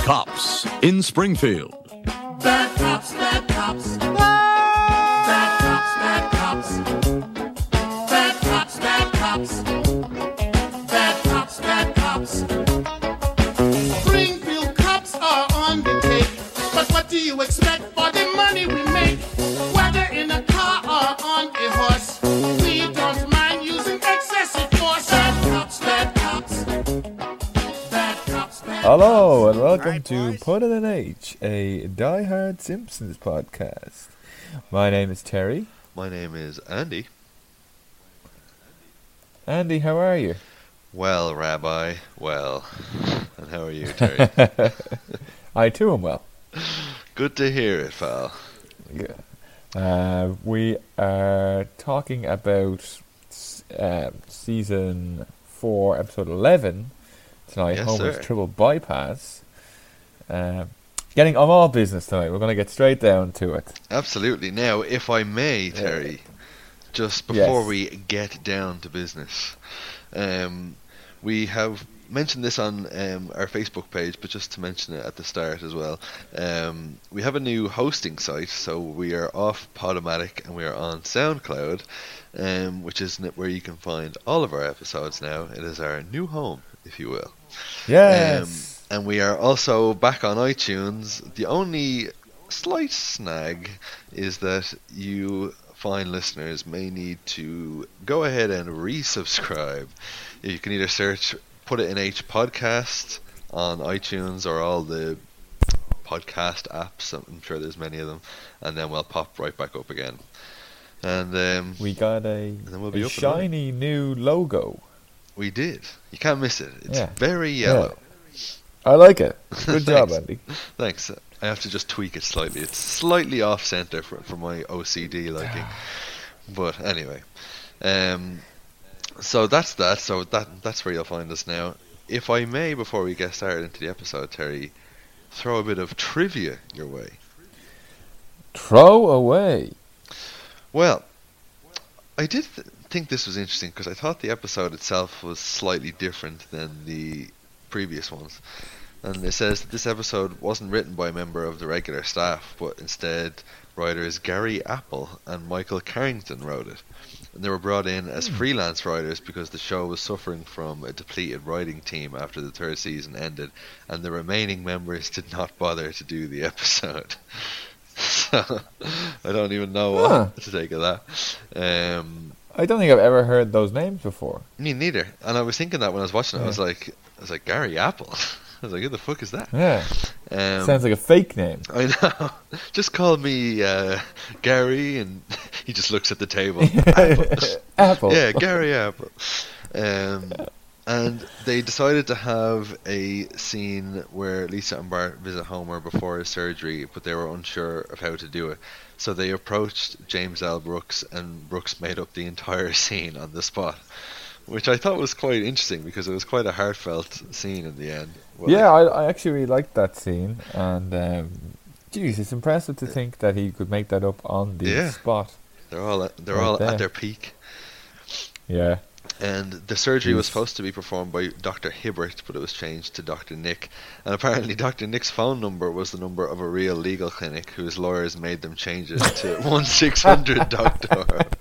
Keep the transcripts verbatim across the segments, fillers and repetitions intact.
cops in Springfield. Bad cops, bad cops. Bad cops, bad cops. Bad cops, bad cops. Bad cops, bad cops. Springfield cops are on the take. But what do you expect for the money we make? Whether in a car or on a horse, we don't mind using excessive force. Bad cops, bad cops. Bad cops, bad Hello and welcome to Put in an H, a Die Hard Simpsons podcast. My name is Terry. My name is Andy. Andy, how are you? Well, Rabbi, well. And how are you, Terry? I too am well. Good to hear it, pal. Yeah. Uh, we are talking about uh, season four, episode eleven tonight, Yes, Homer's sir. Triple Bypass. Uh, getting on all business tonight. We're going to get straight down to it. Absolutely. Now, if I may, Terry, just before Yes. we get down to business, um, we have mentioned this on um, our Facebook page, but just to mention it at the start as well. Um, we have a new hosting site, so we are off Podomatic and we are on SoundCloud, um, which is n- where you can find all of our episodes now. It is our new home, if you will. Yes. Um, and we are also back on iTunes. The only slight snag is that you fine listeners may need to go ahead and resubscribe. You can either search Put It in H podcast on iTunes or all the podcast apps. I'm sure there's many of them, and then we'll pop right back up again. And um, we got a, then we'll be a up and running. shiny new logo. we did. You can't miss it. It's Yeah. very yellow. I like it. Good job, Thanks. Andy. Thanks. I have to just tweak it slightly. It's slightly off center for for my O C D liking. But anyway, um, so that's that. So that that's where you'll find us now. If I may, before we get started into the episode, Terry, throw a bit of trivia your way. Throw away. Well, I did th- think this was interesting because I thought the episode itself was slightly different than the previous ones. And it says that this episode wasn't written by a member of the regular staff, but instead writers Gary Apple and Michael Carrington wrote it. And they were brought in as freelance writers because the show was suffering from a depleted writing team after the third season ended, and the remaining members did not bother to do the episode. So, I don't even know what Huh. to take of that. Um, I don't think I've ever heard those names before. me neither. And I was thinking that when I was watching it, I was Yeah. like, I was like, Gary Apple. I was like, who the fuck is that? Yeah. Um, Sounds like a fake name. I know. Just call me uh, Gary, and he just looks at the table. Apple. Yeah, Gary Apple. Um, and they decided to have a scene where Lisa and Bart visit Homer before his surgery, but they were unsure of how to do it. So they approached James L. Brooks, and Brooks made up the entire scene on the spot, which I thought was quite interesting because it was quite a heartfelt scene in the end. Well, Yeah, I, I actually really liked that scene, and um, geez, it's impressive to think that he could make that up on the Yeah. spot. they're all at, they're Right all there. at their peak. Yeah. And the surgery was Jeez. supposed to be performed by Doctor Hibbert, but it was changed to Doctor Nick. And apparently Doctor Nick's phone number was the number of a real legal clinic whose lawyers made them change it to one six hundred Doctor.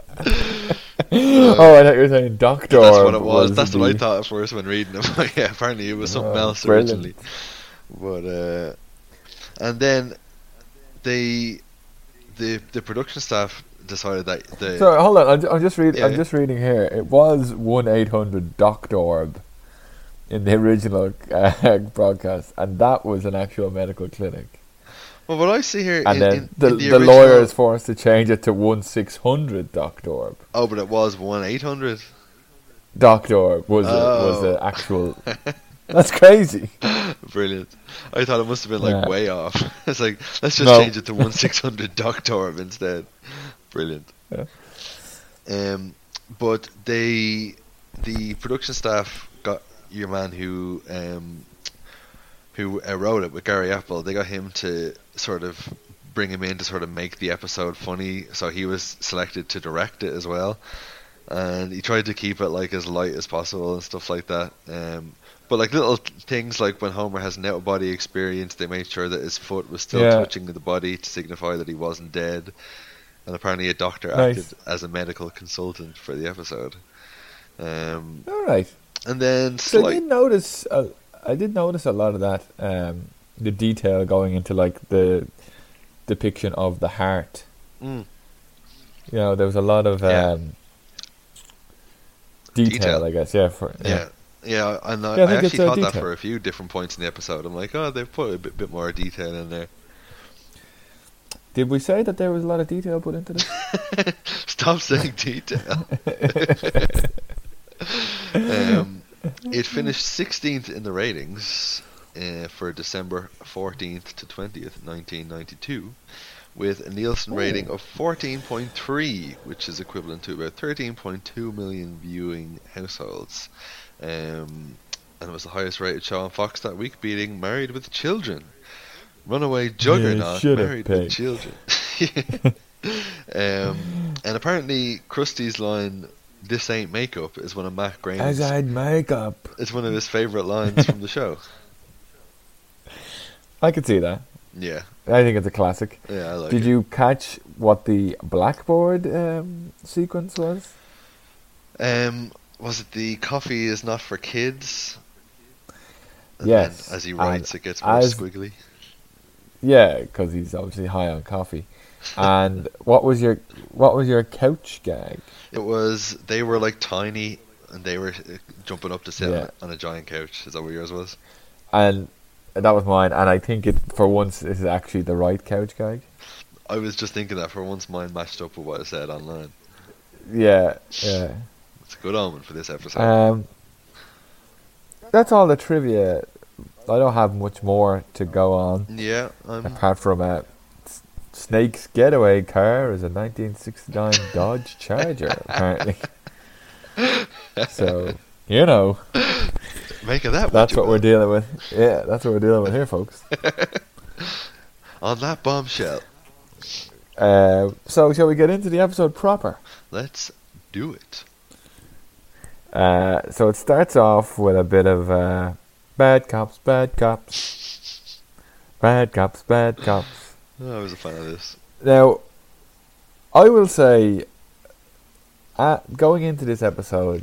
oh, I thought you were saying Doctor. That's what it was. That's what I the- thought at first when reading them. Yeah, apparently it was something Oh, else brilliant. originally. But uh, and then they the the production staff decided that the So hold on, I'm, ju- I'm just reading. Yeah, I'm yeah. just reading here. It was one eight hundred Doctor in the original uh, broadcast, and that was an actual medical clinic. well, what I see here And in, then in, the in the, the original, lawyer is forced to change it to one six hundred Doctor. oh, but it was one eight hundred. Doctor was a, was Oh. an actual. That's crazy. Brilliant. I thought it must have been like Yeah. way off. It's like, let's just No. change it to one six hundred Doctor instead. Brilliant. Yeah. Um, but they, the production staff got your man who um, who uh, wrote it with Gary Apple. They got him to sort of bring him in to sort of make the episode funny. So he was selected to direct it as well. and he tried to keep it like as light as possible and stuff like that. Um, but like little things like when Homer has an out of body experience, they made sure that his foot was still Yeah. touching the body to signify that he wasn't dead. And apparently a doctor Nice. acted as a medical consultant for the episode. Um, All right. and then So I slight, did notice. Uh, I did notice a lot of that. Um, the detail going into like the depiction of the heart. Mm. You know, there was a lot of Yeah. um, detail, Detail. I guess. Yeah. For yeah. Yeah, and I, Yeah, I I think it's actually a thought that detail. for a few different points in the episode. I'm like, oh, they've put a bit, bit more detail in there. Did we say that there was a lot of detail put into this? Stop saying detail. um, it finished sixteenth in the ratings uh, for December fourteenth to twentieth, nineteen ninety-two, with a Nielsen rating of fourteen point three, which is equivalent to about thirteen point two million viewing households. Um, and it was the highest rated show on Fox that week, beating Married with Children. Runaway juggernaut, should've Married with picked. Children. um, and apparently, Krusty's line, "This ain't makeup," is one of Matt As Groening's. I'd make up. It's one of his favourite lines from the show. I could see that. Yeah, I think it's a classic. yeah, I like Did it. you catch what the blackboard um, sequence was? Um, was it the coffee is not for kids? And Yes, then as he and writes, it gets more as- squiggly. Yeah, because he's obviously high on coffee. And what was your what was your couch gag? It was they were like tiny, and they were uh, jumping up to sit Yeah. on, a, on a giant couch. Is that what yours was? And that was mine. And I think it for once this is actually the right couch gag. I was just thinking that for once mine matched up with what I said online. Yeah, yeah. It's a good omen for this episode. Um, that's all the trivia. I don't have much more to go on yeah, I'm. apart from uh, S- Snake's getaway car is a nineteen sixty-nine Dodge Charger, apparently. So, you know, Make of that. that's you what we're will. dealing with. Yeah, that's what we're dealing with here, folks. On that bombshell. Uh, so, shall we get into the episode proper? Let's do it. Uh, so it starts off with a bit of uh, bad cops, bad cops, bad cops, bad cops. Oh, I was a fan of this. Now, I will say, uh, going into this episode,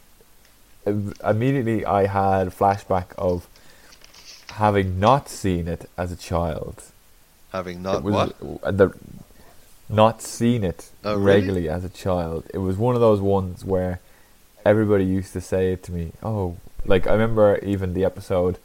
im- immediately I had a flashback of having not seen it as a child. Having not it was what? uh, the not seen it Oh, really? regularly as a child. It was one of those ones where everybody used to say it to me. Oh, like I remember even the episode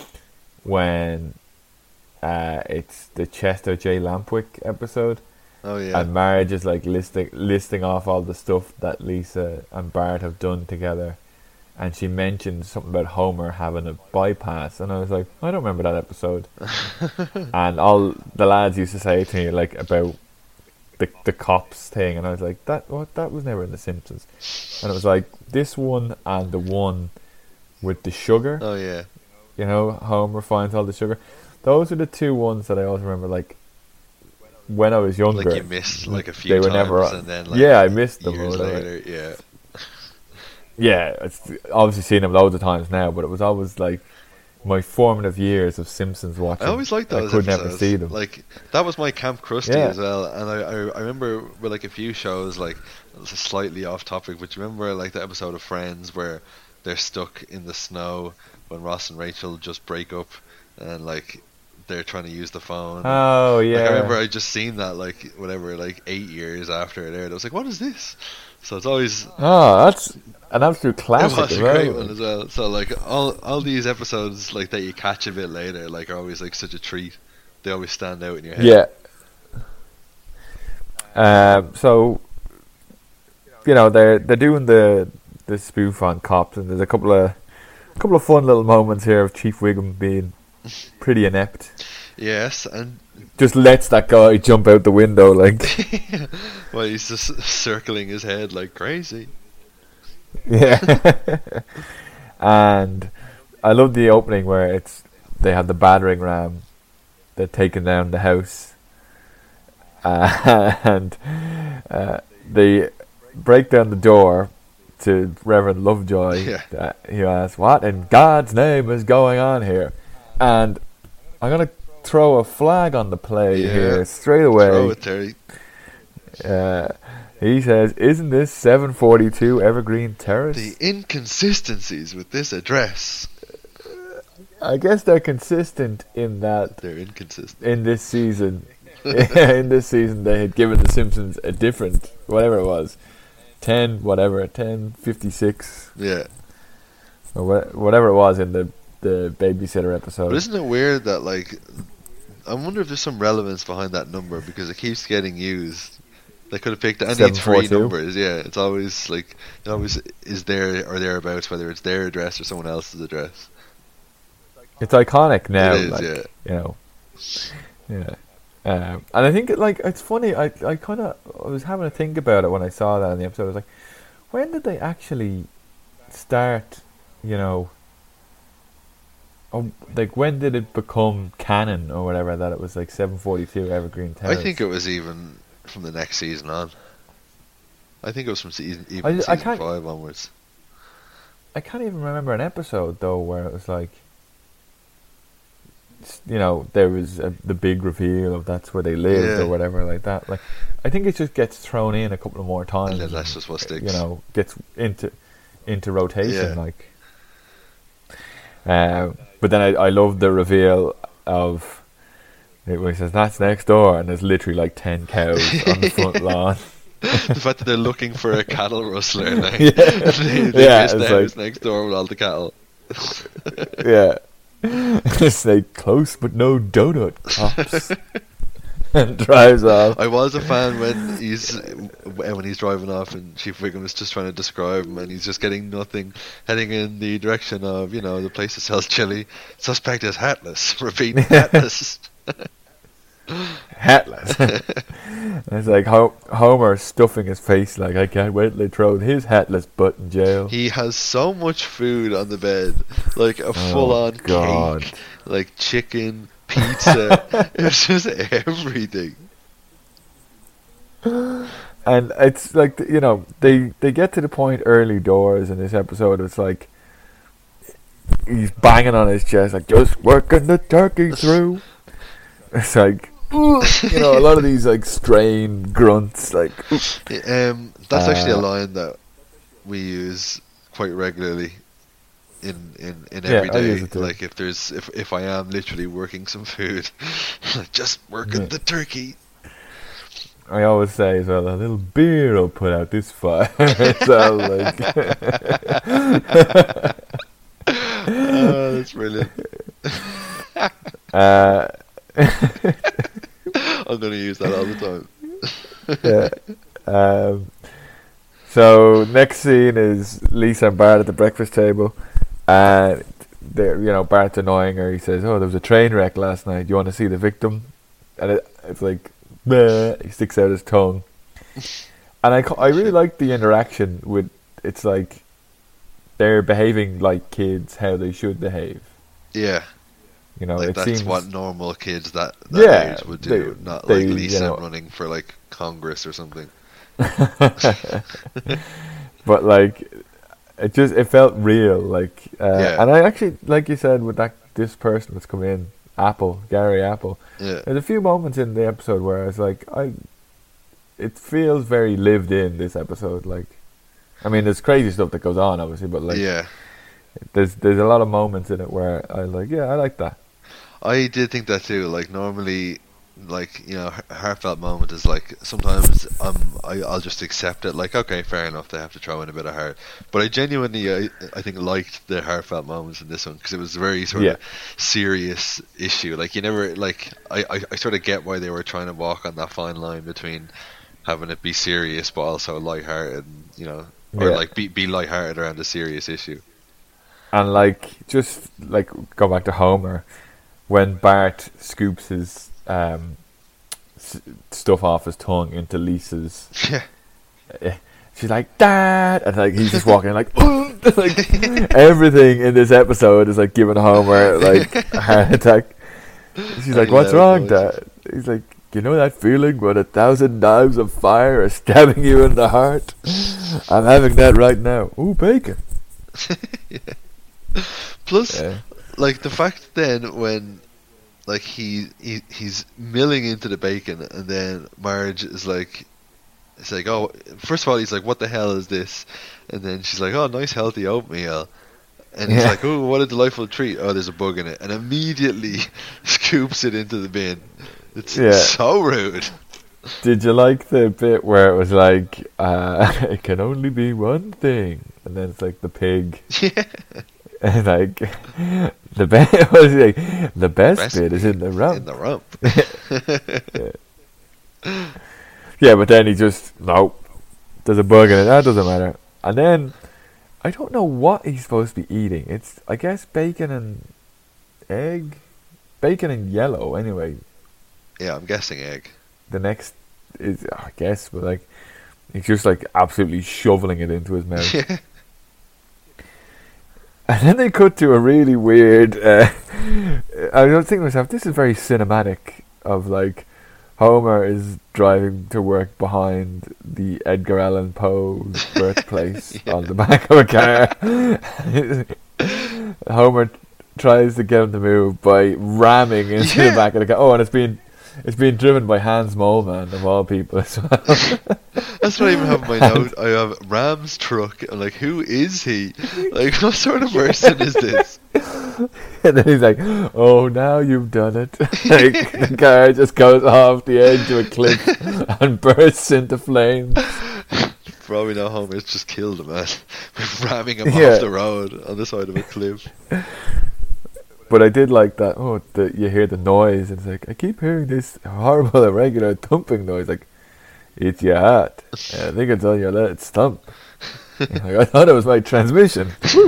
when uh, it's the Chester J. Lampwick episode, Oh yeah. and Marge is like listing listing off all the stuff that Lisa and Bart have done together, and she mentioned something about Homer having a bypass, and I was like, I don't remember that episode. And all the lads used to say to me like about the the cops thing, and I was like, that what that was never in The Simpsons. And it was like this one and the one with the sugar. Oh yeah. You know, Homer finds all the sugar. Those are the two ones that I always remember. Like when I was younger, Like you missed like a few they were times, never on. and then like Yeah, I missed them. years or whatever. later. Yeah. Yeah, it's obviously seen them loads of times now, but it was always like my formative years of Simpsons watching. I always liked those I could episodes. never see them. Like that was my Camp Krusty Yeah. as well, and I, I I remember with like a few shows like it's slightly off topic, but you remember like the episode of Friends where they're stuck in the snow when Ross and Rachel just break up, and like they're trying to use the phone. Oh yeah, Like I remember I just seen that like whatever like eight years after it aired. I was like, what is this? So it's always oh, that's an absolute it classic was as a well. great one as well. So like all all these episodes like that you catch a bit later like are always like such a treat. They always stand out in your head. Yeah. Um. So, you know, they're they're doing the the spoof on cops, and there's a couple of couple of fun little moments here of Chief Wiggum being pretty inept. Yes, and Just lets that guy jump out the window like. well, he's just circling his head like crazy. Yeah. And I love the opening where it's they have the battering ram, they're taking down the house, uh, and uh, they break down the door, to Reverend Lovejoy. Yeah. That he asks, "What in God's name is going on here?" And I'm gonna throw a flag on the play Yeah. here straight away. Throw it, Terry. Uh, he says, "Isn't this seven forty-two Evergreen Terrace?" The inconsistencies with this address. I guess they're consistent in that They're inconsistent. in this season, in this season they had given The Simpsons a different, whatever it was, ten, whatever, ten fifty-six, Yeah. or wha- whatever it was in the, the babysitter episode. But isn't it weird that, like, I wonder if there's some relevance behind that number because it keeps getting used. They could have picked any seven three forty-two numbers. Yeah, it's always like it always is there or thereabouts, whether it's their address or someone else's address. It's iconic now, It is, like, yeah. you know. Yeah. Um, and I think, it, like, it's funny, I, I kind of, I was having to think about it when I saw that in the episode. I was like, when did they actually start, you know, oh, like, when did it become canon or whatever that it was, like, seven forty-two Evergreen Terrace? I think it was even from the next season on. I think it was from season even I- I season can't- five onwards. I can't even remember an episode, though, where it was like, s- you know, there was a, the big reveal of that's where they lived Yeah. or whatever like that. Like, I think it just gets thrown in a couple of more times. And then that's just what sticks. You know, gets into into rotation. Yeah. Like, um, but then I I love the reveal of it when he says that's next door, and there's literally like ten cows on the front lawn. The fact that they're looking for a cattle rustler now. Yeah. they they Yeah, missed the it's house like- next door with all the cattle. Yeah. It's like close but no donut cops. And drives off. I was a fan when he's when he's driving off and Chief Wiggum is just trying to describe him and he's just getting nothing, heading in the direction of, you know, the place that sells chili. Suspect is hatless. Repeat, hatless. Hatless. And it's like Ho- Homer stuffing his face like, I can't wait till they throw his hatless butt in jail. He has so much food on the bed, like a full-on God. cake, like chicken, pizza. It's just everything. And it's like, you know, they, they get to the point early doors in this episode. It's like he's banging on his chest like, just working the turkey through. It's like, you know, a lot of these like strained grunts, like, Um, that's actually a Uh, line that we use quite regularly in in, in Yeah, every I use day. it too. Like if there's if if I am literally working some food, like just working Yeah. the turkey. I always say as well, a little beer will put out this fire. So like, Oh, that's brilliant. uh, I'm gonna use that all the time. yeah. Um, so next scene is Lisa and Bart at the breakfast table, and they're, you know, Bart's annoying her. He says, "Oh, there was a train wreck last night. You want to see the victim?" And it, it's like, bleh, he sticks out his tongue. And I, ca- I really like the interaction with. It's like they're behaving like kids, how they should behave. Yeah, You know, like it that's seems what normal kids that, that Yeah, age would do, they- not they, like you Lisa know- running for like Congress or something. But like, it just it felt real. Like, uh, Yeah. and I actually, like you said, with that this person that's come in, Apple, Gary Apple. Yeah, There's a few moments in the episode where I was like, I, it feels very lived in this episode. Like, I mean, there's crazy stuff that goes on, obviously, but like, yeah. there's there's a lot of moments in it where I like, yeah, I like that. I did think that too. Like normally, like you know, a heartfelt moment is like sometimes um I I'll just accept it. Like okay, fair enough, they have to throw in a bit of heart. But I genuinely I, I think liked the heartfelt moments in this one because it was a very sort Yeah. of serious issue. Like you never like I, I I sort of get why they were trying to walk on that fine line between having it be serious but also lighthearted. You know, or Yeah. like be be lighthearted around a serious issue. And like, just like go back to Homer, when Bart scoops his um, s- stuff off his tongue into Lisa's, Yeah. eh, she's like, "Dad," and like he's just walking like, like everything in this episode is like giving Homer like a heart attack. She's like, I "What's love wrong, those. Dad?" He's like, you know that feeling when a thousand knives of fire are stabbing you in the heart? I'm having that right now. Ooh, bacon. Yeah. Plus, Yeah. like the fact then when, like he, he he's milling into the bacon, and then Marge is like, it's like, oh, first of all he's like, what the hell is this? And then she's like, oh, nice healthy oatmeal. And he's Yeah. like, oh, what a delightful treat. Oh, there's a bug in it. And immediately scoops it into the bin. It's Yeah. so rude. Did you like the bit where it was like, uh, it can only be one thing, and then it's like the pig, Yeah. and like the best, was like, the best Best bit is in the rump. In the rump. Yeah, but then he just no, there's a bug in it. That doesn't matter. And then I don't know what he's supposed to be eating. It's I guess bacon and egg, bacon and yellow. Anyway, Yeah, I'm guessing egg. the next is I guess, but like he's just like absolutely shoveling it into his mouth. Yeah. And then they cut to a really weird. Uh, I was thinking to myself, this is very cinematic. Of like, Homer is driving to work behind the Edgar Allan Poe's birthplace Yeah. on the back of a car. Homer tries to get him to move by ramming into Yeah. the back of the car. Oh, and it's being it's being driven by Hans Moleman of all people as well. That's what I even have in my note. I have Ram's truck. I'm like, who is he? Like, what sort of person is this? And then he's like, oh, now you've done it. Like, the car just goes off the edge of a cliff and bursts into flames. For all we know, Homer's just killed a man by ramming him Yeah. off the road on the side of a cliff. But I did like that, oh, the, you hear the noise. And it's like, I keep hearing this horrible, irregular thumping noise. Like, it's your heart. I think it's on your let it stump. Like, I thought it was my transmission. Woo.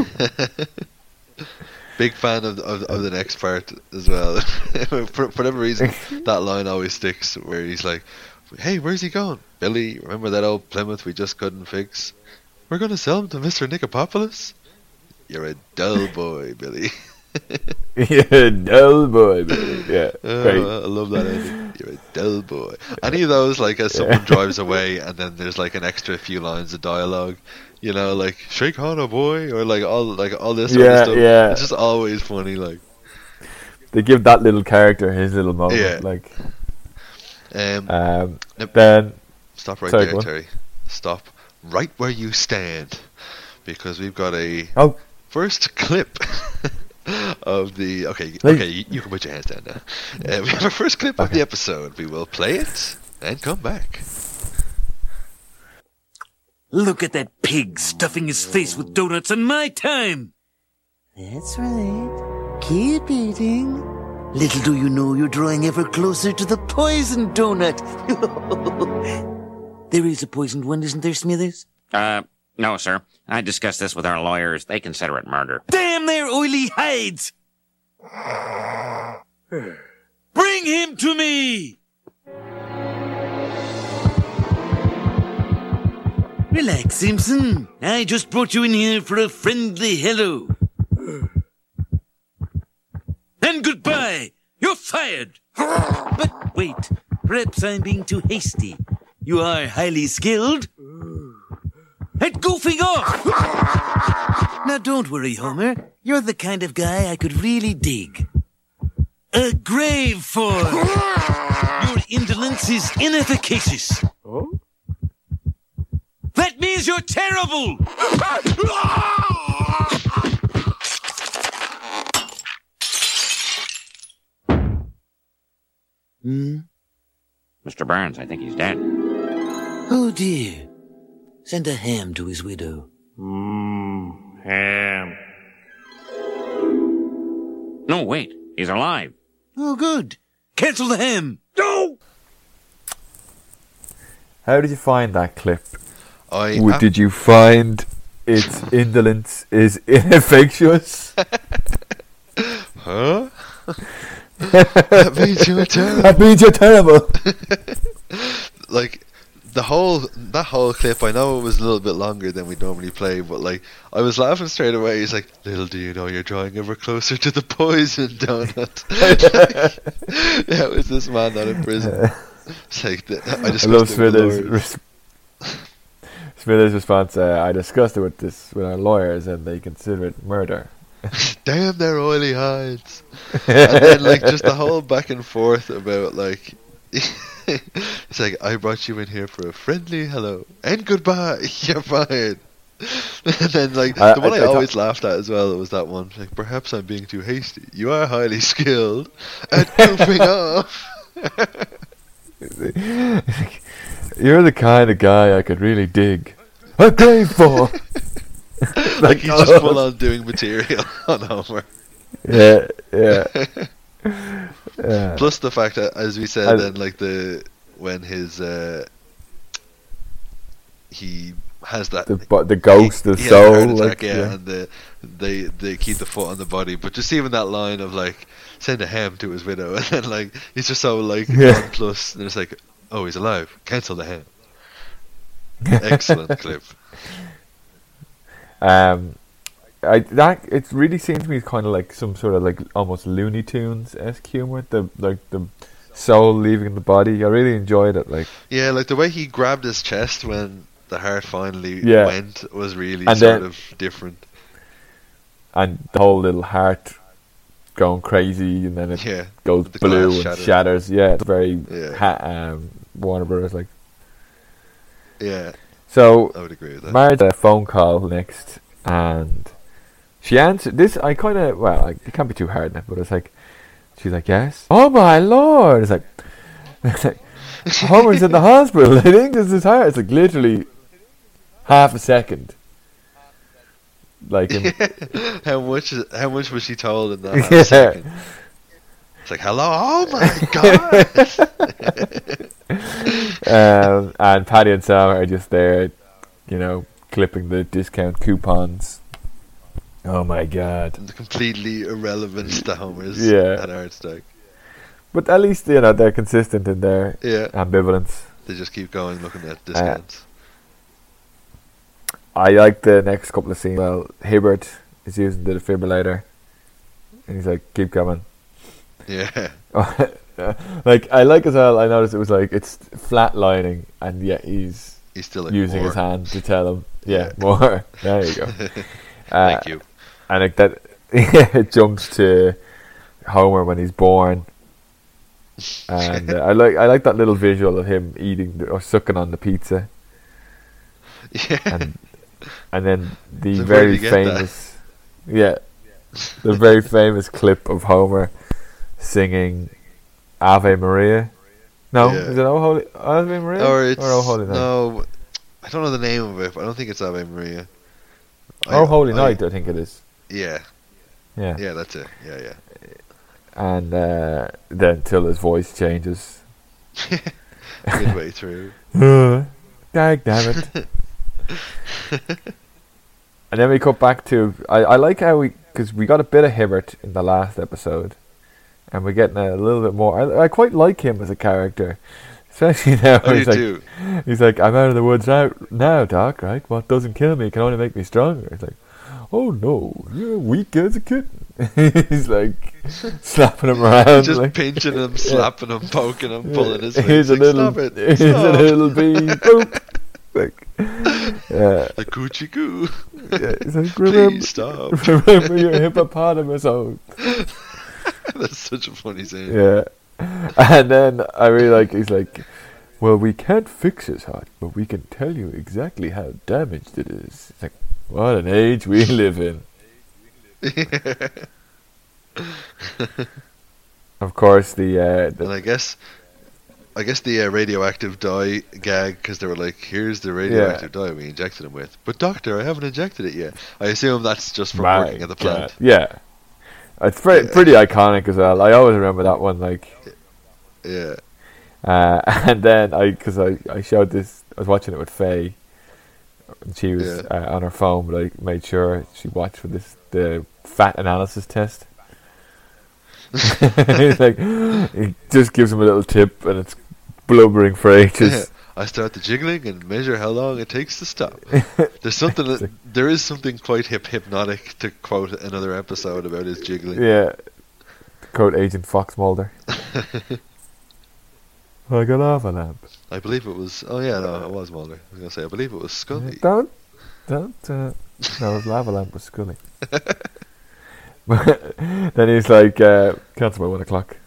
Big fan of, of of the next part as well. for, for whatever reason, that line always sticks where he's like, hey, where's he going? Billy, remember that old Plymouth we just couldn't fix? We're going to sell him to Mister Nicopopoulos? You're a dull boy, Billy. Yeah, dull boy, baby. Yeah, great. Oh, I love that ending. You're a dull boy. Any of those, like, as someone drives away and then there's like an extra few lines of dialogue, you know, like "shake on a boy" or like all like all this sort Yeah, of stuff. yeah. It's just always funny. Like, They give that little character his little moment. Yeah. Like, um, um, Nope. then stop right sorry, there, go on. Terry. Stop right where you stand, because we've got a oh, first clip of the. Okay, Please. okay, you, you can put your hands down now. Uh, we have a first clip of the episode. We will play it and come back. Look at that pig stuffing his face with donuts on my time. That's right. Keep eating. Little do you know you're drawing ever closer to the poison donut. There is a poisoned one, isn't there, Smithers? Uh, no, sir. I discussed this with our lawyers. They consider it murder. Damn their oily hides! Bring him to me! Relax, Simpson. I just brought you in here for a friendly hello. And goodbye! You're fired! But wait, perhaps I'm being too hasty. You are highly skilled. At goofing off! Now don't worry, Homer. You're the kind of guy I could really dig. A grave for! Your indolence is inefficacious. oh, That means you're terrible! Hmm? Mister Burns, I think he's dead. Oh dear. Send a ham to his widow. Mmm, ham. No, wait. He's alive. Oh good. Cancel the ham! No! how did you find that clip? I Would- ab- did you find its indolence is ineffectuous? Huh? That means you're terrible. That means you're terrible. Like, the whole that whole clip, I know it was a little bit longer than we normally play, but like, I was laughing straight away. He's like, little do you know you're drawing ever closer to the poison donut. Yeah, it was this man not in prison. It's like the, I I discussed love it with Smithers. lawyers. Res- Smithers' response: uh, "I discussed it with this with our lawyers, and they consider it murder." Damn their oily hides. And then like just the whole back and forth about like it's like, I brought you in here for a friendly hello and goodbye. You're fired. And then like I- the one I- I, I thought- always laughed at as well was that one. Like, perhaps I'm being too hasty. You are highly skilled at goofing off. You're the kind of guy I could really dig. I'm grateful. Like he's just full on doing material on Homer. Yeah, yeah. yeah. Plus the fact that, as we said, I- then like the when his uh, he has that The bo- the ghost, the he has soul, a heart attack, like, yeah, yeah. and the they they keep the foot on the body. But just even that line of like send a ham to his widow, and then like he's just so like Yeah. nonplussed, and it's like, oh, he's alive. Cancel the ham. Excellent clip. Um, I that it really seems to me kind of like some sort of like almost Looney Tunes esque humor. The like the soul leaving the body. I really enjoyed it. Like, Yeah, like the way he grabbed his chest when the heart finally Yeah. went was really And sort then- of different. and the whole little heart going crazy, and then it Yeah, goes the blue glass and shatters. shatters. Yeah, it's very Yeah. ha- um, Warner Brothers like. Yeah, So I would agree with that. Marge had a phone call next, and she answered this. I kind of well, I, it can't be too hard now, but it's like she's like, "Yes." Oh my lord! It's like, it's like Homer's in the hospital. I think this is hard. It's like literally half a second. Like, in, how much? How much was she told in that half Yeah. second? It's like, hello, oh my god! um, and Patty and Sam are just there, you know, clipping the discount coupons. Oh my god! Completely irrelevant to Homer's Yeah. at heart attack. But at least you know they're consistent in their Yeah, ambivalence. they just keep going looking at discounts. I like the next couple of scenes. Well, Hibbert is using the defibrillator, and he's like, "Keep coming." Yeah, Like, I like as well. I noticed it was like it's flatlining, and yet he's he's still like, using more. his hand to tell him, "Yeah, Yeah. more." There you go. Uh, Thank you. And like that, it jumps to Homer when he's born, and uh, I like I like that little visual of him eating the, or sucking on the pizza, Yeah, and and then the So where did very you get that? famous, yeah, the very famous clip of Homer singing Ave Maria. No, Yeah. is it Oh Holy Ave Maria or it's Oh Holy Night? no, I don't know the name of it, but I don't think it's Ave Maria. Oh Holy I- Night, I think it is. Yeah, Yeah, yeah, that's it. Yeah, yeah. and uh, then till his voice changes. Midway through. Uh, dag damn it. And then we cut back to I, I like how we because we got a bit of Hibbert in the last episode, and we're getting a little bit more. I, I quite like him as a character, especially now. Oh, you he's like, do. he's like, I'm out of the woods now, now, Doc. Right? What doesn't kill me can only make me stronger. It's like, oh no, you're weak as a kitten. He's like slapping him around, Just like, pinching him, slapping him, poking him, pulling his here's face. a Like, little, stop it. here's Stop. a little bee. Boop. Like, yeah. The coochie goo. Yeah, he's like, remember, Please stop. remember your hippopotamus oath. That's such a funny scene. Yeah. And then I really like, he's like, well, we can't fix his heart, but we can tell you exactly how damaged it is. It's like, what an age we live in. Of course, the, uh, And the I guess, I guess the uh, radioactive dye gag, because they were like, "Here's the radioactive dye we injected him with." But doctor, I haven't injected it yet. I assume that's just from my working at the plant. God. Yeah. It's pretty, Yeah. pretty iconic as well. I always remember that one, like, Yeah, Uh, and then I, because I, I showed this, I was watching it with Faye, and she was Yeah. uh, on her phone, but I made sure she watched for this the fat analysis test. It's like he just gives him a little tip, and it's blubbering for ages. I start the jiggling and measure how long it takes to stop. There's something that, there is something quite hip hypnotic, to quote another episode, about his jiggling. Yeah, to quote Agent Fox Mulder. I got off a lamp. I believe it was. Oh yeah, no, it was Mulder. I was gonna say I believe it was Scully. Don't, don't. Uh, no, it was lava lamp with Scully. Then he's like, uh, cancel by one o'clock.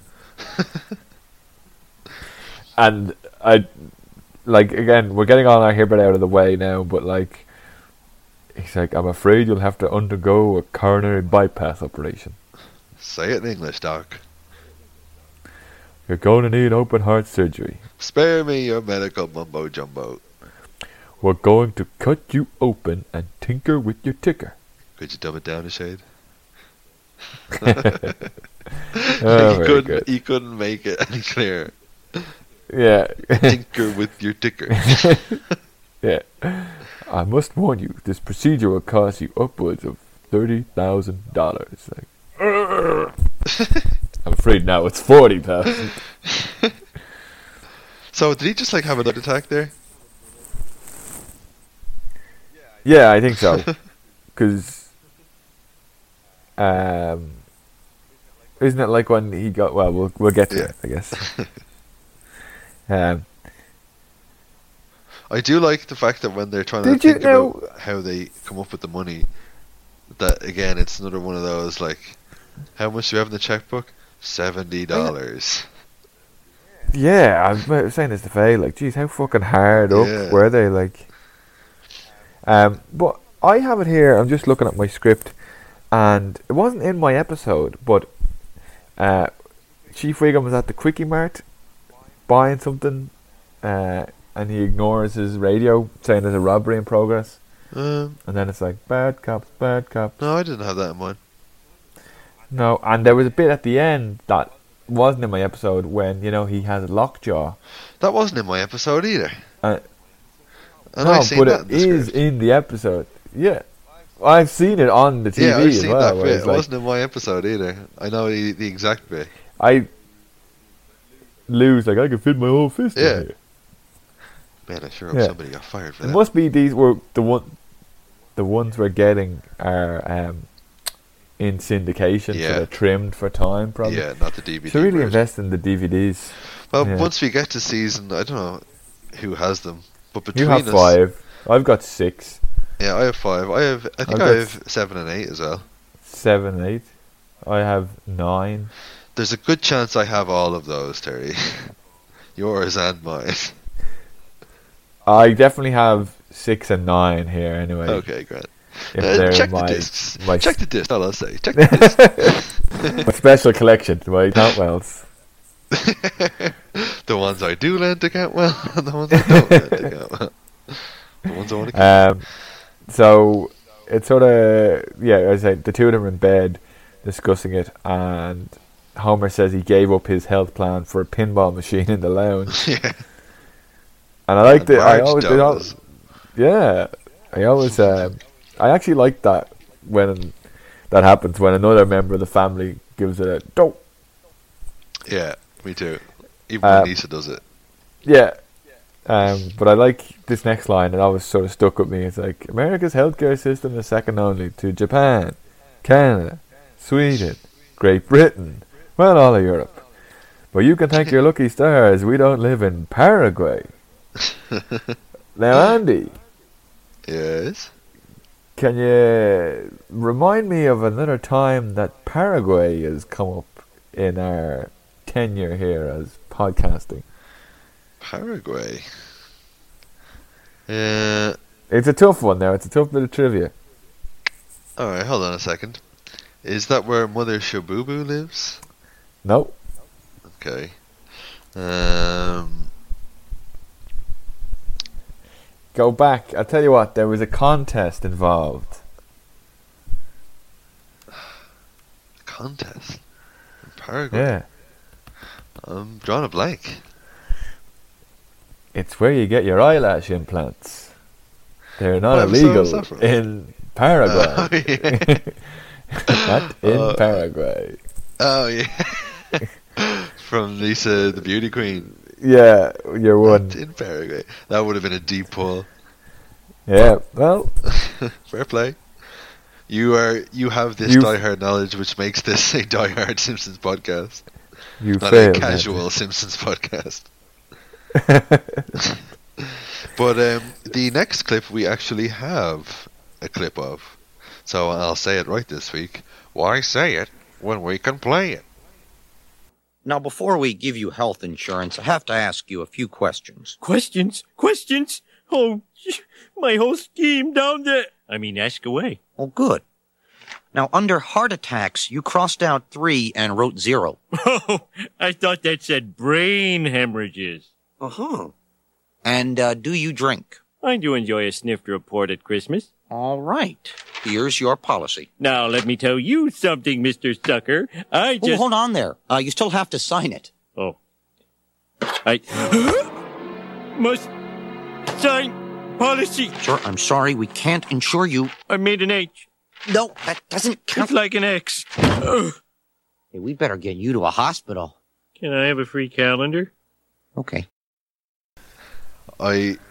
And I, like, again, we're getting all our Hibbert out of the way now, but like, he's like, I'm afraid you'll have to undergo a coronary bypass operation. Say it in English, Doc. You're going to need open heart surgery. Spare me your medical mumbo jumbo. We're going to cut you open and tinker with your ticker. Could you dumb it down a shade? Oh, he very couldn't. good. He couldn't make it any clearer. Yeah. Tinker with your ticker. Yeah. I must warn you, this procedure will cost you upwards of thirty thousand dollars. Like, I'm afraid now it's forty thousand. So did he just like have a heart attack there? Yeah, I think so. Because, um, isn't it like when he got? Well, we'll we'll get to Yeah. it, I guess. um, I do like the fact that when they're trying Did to you think know- about how they come up with the money, that again, it's another one of those like, how much do you have in the checkbook? Seventy dollars. yeah, I was saying this to Faye. Like, geez, how fucking hard up Yeah. were they? Like, um, but I have it here. I'm just looking at my script, and it wasn't in my episode, but uh, Chief Wiggum was at the Quickie Mart buying something, uh, and he ignores his radio saying there's a robbery in progress, Um, and then it's like bad cops, bad cops. no, I didn't have that in mind. No, and there was a bit at the end that wasn't in my episode when, you know, he has lockjaw. That wasn't in my episode either. Uh, And no, I've seen but that it in the is script. in the episode. Yeah, I've seen it on the T V Yeah, I've as seen well. that where bit. it's It like, wasn't in my episode either. I know the, the exact bit. I lose like I can fit my whole fist Yeah. in here. Man, I sure hope Yeah. somebody got fired for It that. must be these were the one, the ones we're getting are um, in syndication, Yeah. so they're trimmed for time, probably. Yeah, not the D V D. So really version. invest in the D V Ds. Well, yeah. once we get to season, I don't know who has them, but between You have us, five. I've got six, yeah, I have five. I have, I think I've I got have seven and eight as well. seven, eight. I have nine. There's a good chance I have all of those, Terry. Yours and mine. I definitely have six and nine here anyway. Okay, great. If Uh, they're check my, the discs. my, Check the discs. All I'll say. Check the discs. my special collection, my Cantwells. The ones I do lend to Cantwell, and the ones I don't lend to Cantwell. The ones I want to keep. Um, so it's sort of, yeah, as I say, the two of them are in bed discussing it, and Homer says he gave up his health plan for a pinball machine in the lounge. Yeah. And I like And the, I Marge always, they all- does. yeah, I always, um, I actually like that when that happens, when another member of the family gives it a dope. Yeah, me too. Even Um, when Lisa does it. Yeah. Um, but I like this next line. It always sort of stuck with me. It's like, America's healthcare system is second only to Japan, Canada, Sweden, Great Britain, well, all of Europe. But you can thank your lucky stars we don't live in Paraguay. Now, Andy, Yes. can you remind me of another time that Paraguay has come up in our tenure here as podcasting? Paraguay. Uh, It's a tough one now. It's a tough bit of trivia. Alright, hold on a second. Is that where Mother Shabubu lives? Nope. Okay. Um, Go back. I'll tell you what, there was a contest involved. contest. In Paraguay. Yeah. I'm drawing a blank. It's where you get your eyelash implants. They're not What episode illegal was that from? in Paraguay. Oh, yeah. Not in Uh, Paraguay. Oh, yeah. From Lisa, the Beauty Queen. Yeah, you're one. Not in Paraguay. That would have been a deep pull. Yeah, well, Fair play. You are you have this You- diehard knowledge, which makes this a diehard Simpsons podcast, you not failed. a casual Simpsons podcast. But um, the next clip we actually have a clip of. So I'll say it right this week. Why say it when we can play it? Now, before we give you health insurance, I have to ask you a few questions. Questions? Questions? Oh, my whole scheme down there. I mean, ask away. Oh, good. Now, under heart attacks, you crossed out three and wrote zero. Oh, I thought that said brain hemorrhages. Uh-huh. And, uh, do you drink? I do enjoy a sniffed report at Christmas. All right. Here's your policy. Now, let me tell you something, Mister Sucker. I Oh, just... hold on there. Uh, you still have to sign it. Oh. I... must sign policy. Sir, I'm sorry. We can't insure you. I made an H. No, that doesn't count. It's like an X. Ugh. Hey, we better get you to a hospital. Can I have a free calendar? Okay. I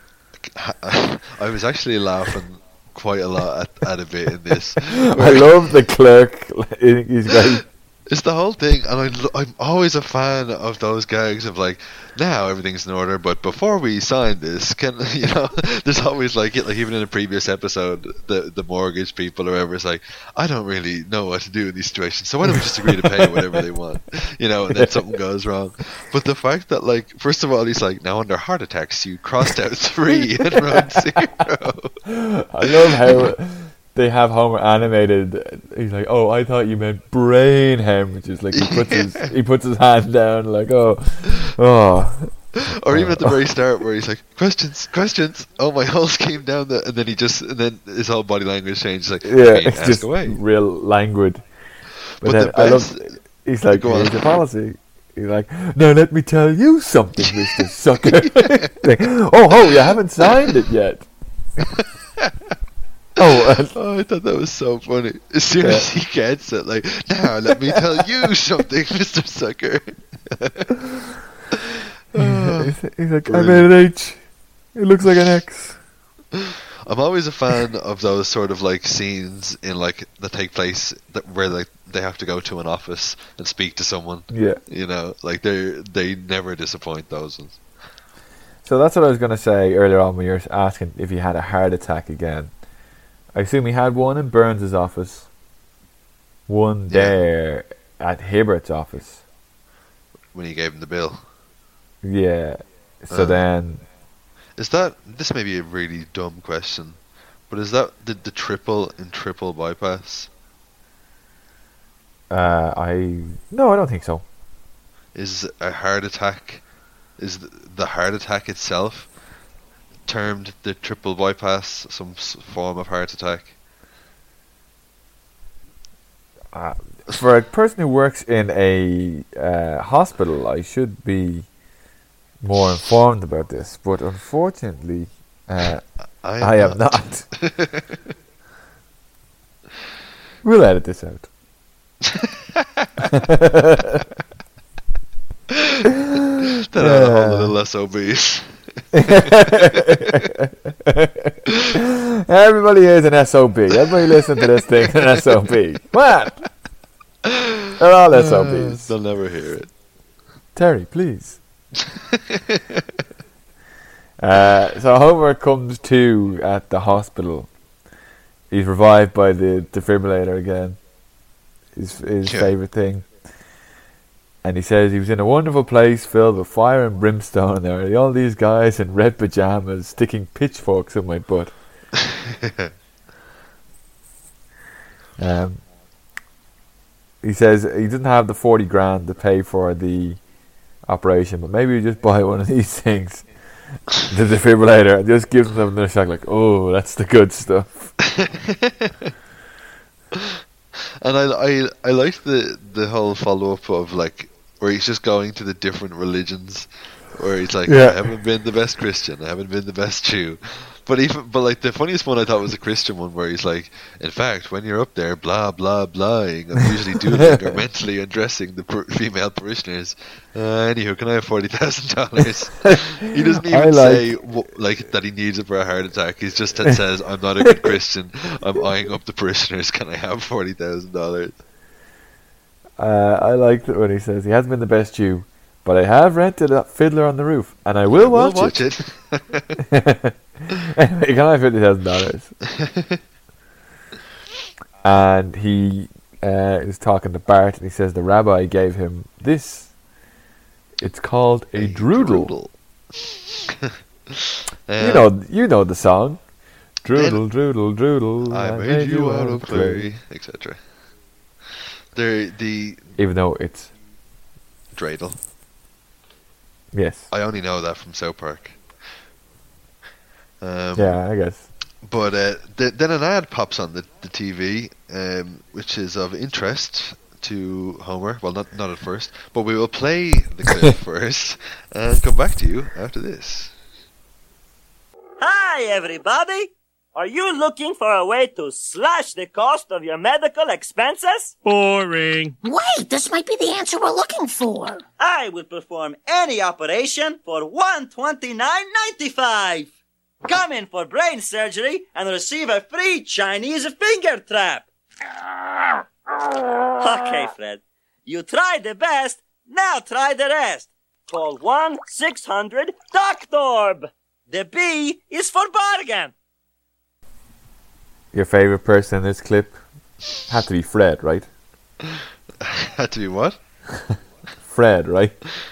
I was actually laughing quite a lot at, at a bit in this. I love the clerk. He's great. It's the whole thing, and I, lo- I'm always a fan of those gags of like, now everything's in order, but before we sign this, can you know? There's always like, like even in a previous episode, the the mortgage people or whatever is like, I don't really know what to do in these situations, so why don't we just agree to pay whatever they want, you know? And then something goes wrong. But the fact that like, first of all, he's like, now under heart attacks, you crossed out three and wrote zero. I love how they have Homer animated. He's like, "Oh, I thought you meant brain hemorrhages." Like he puts his he puts his hand down, like, "Oh, oh." Or even at the very start where he's like, questions, questions. Oh, my whole scheme down there, and then he just, and then his whole body language changes. Like, Yeah, I mean, it's ask just away. real languid. But, But then the I best- love. He's like, Go on. "Here's the policy." He's like, "Now let me tell you something, Mister Sucker." Like, oh, oh, you haven't signed it yet. Oh, uh, Oh, I thought that was so funny. As soon Yeah. as he gets it, like, now let me tell you something, Mister Sucker. Oh, he's, he's like, "I brilliant. made an H. It looks like an X." I'm always a fan of those sort of like scenes in like that take place that where like they have to go to an office and speak to someone. Yeah. You know, like they they never disappoint those ones. So that's what I was going to say earlier on when you were asking if he had a heart attack again. I assume he had one in Burns' office, one Yeah. there at Hibbert's office. When he gave him the bill. Yeah. So Uh. then, Is that, this may be a really dumb question, but is that the, the triple in triple bypass? uh, I no, I don't think so. Is a heart attack, is the, the heart attack itself termed the triple bypass some s- form of heart attack? Uh, for a person who works in a uh, hospital, I should be more informed about this, but unfortunately, uh, I am, I am not. We'll edit this out. Then I have a whole little S O Bs. Everybody is an S O B. Everybody listen to this thing an S O B. What? They're all S O Bs. They'll never hear it. Terry, please. uh, so Homer comes to at the hospital. He's revived by the defibrillator again. His his Yeah. favourite thing. And he says he was in a wonderful place filled with fire and brimstone. There are all these guys in red pajamas sticking pitchforks in my butt. Um, he says he doesn't have the forty grand to pay for the operation, but maybe you just buy one of these things, the defibrillator, and just gives them another shock. Like, oh, that's the good stuff. And I, I, I like the, the whole follow up of like where he's just going to the different religions, where he's like, Yeah. I haven't been the best Christian, I haven't been the best Jew, but even but like the funniest one I thought was a Christian one where he's like, in fact, when you're up there, blah blah blahing, I'm usually doing or mentally undressing the per- female parishioners. Uh, anywho, can I have forty thousand dollars? He doesn't I even like- say w- like that he needs it for a heart attack. He just says, I'm not a good Christian. I'm eyeing up the parishioners. Can I have forty thousand dollars? Uh, I like that when he says he hasn't been the best Jew, but I have rented a Fiddler on the Roof, and I will We'll watch, watch it. it. Anyway, can I have fifty thousand dollars? And he uh, is talking to Bart, and he says the rabbi gave him this. It's called a, A droodle. droodle. You Um, know, you know the song. Droodle, Then- droodle, droodle. I made you out of clay, et cetera. The the Even though it's dreidel. yes, I only know that from South Park. Um, yeah, I guess. But uh, th- then an ad pops on the, the T V, um, which is of interest to Homer. Well, not not at first, but we will play the clip first and come back to you after this. Hi, everybody! Are you looking for a way to slash the cost of your medical expenses? Boring. Wait, this might be the answer we're looking for. I will perform any operation for one hundred twenty-nine dollars and ninety-five cents. Come in for brain surgery and receive a free Chinese finger trap. Okay, Fred. You tried the best, now try the rest. Call one six hundred Doctorb. The B is for bargain. Your favorite person in this clip had to be Fred, right? Had to be what? Fred, right?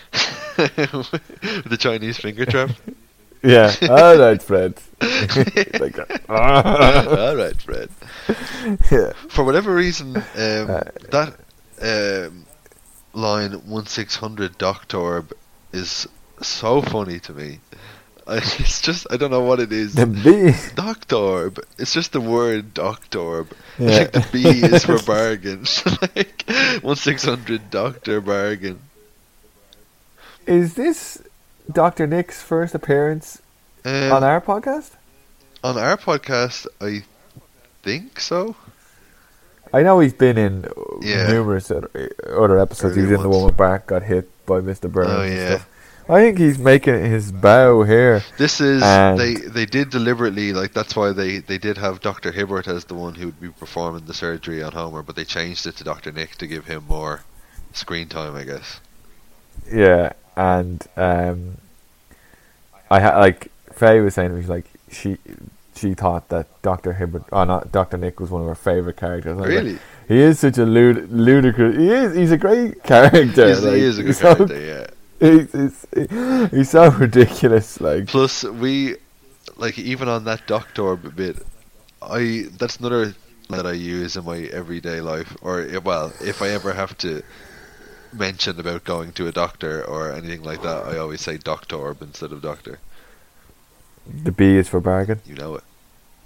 The Chinese finger trap. Yeah. All right, Fred. Like that. All right, Fred. Yeah. For whatever reason, um, Uh, that um, line one six hundred Doctorb is so funny to me. I, it's just I don't know what it is. The B. Doctorb. It's just the word Doctorb. Yeah. I think the B is for bargain. Like one six hundred Doctor bargain. Is this Doctor Nick's first appearance Um, on our podcast? On our podcast, I think so. I know he's been in Yeah. numerous other other episodes. He was Earlier in the ones. one where Bart got hit by Mister Burns. Oh, and yeah. stuff. I think he's making his bow here. This is And- they they did deliberately, like that's why they, they did have Doctor Hibbert as the one who would be performing the surgery on Homer, but they changed it to Doctor Nick to give him more screen time, I guess. Yeah, and um, I ha- like Faye was saying, he's like she she thought that Doctor Hibbert, oh not Doctor Nick, was one of her favorite characters. And I was like, Really? he is such a lud- ludicrous. He is. He's a great character. He's, like, he is a good he's so- character, yeah. He's, he's, he's so ridiculous. Like Plus, we like even on that Doctor bit, I that's another that I use in my everyday life, or well, if I ever have to mention about going to a doctor or anything like that, I always say Doctorb instead of doctor. the B is for bargain. You know it.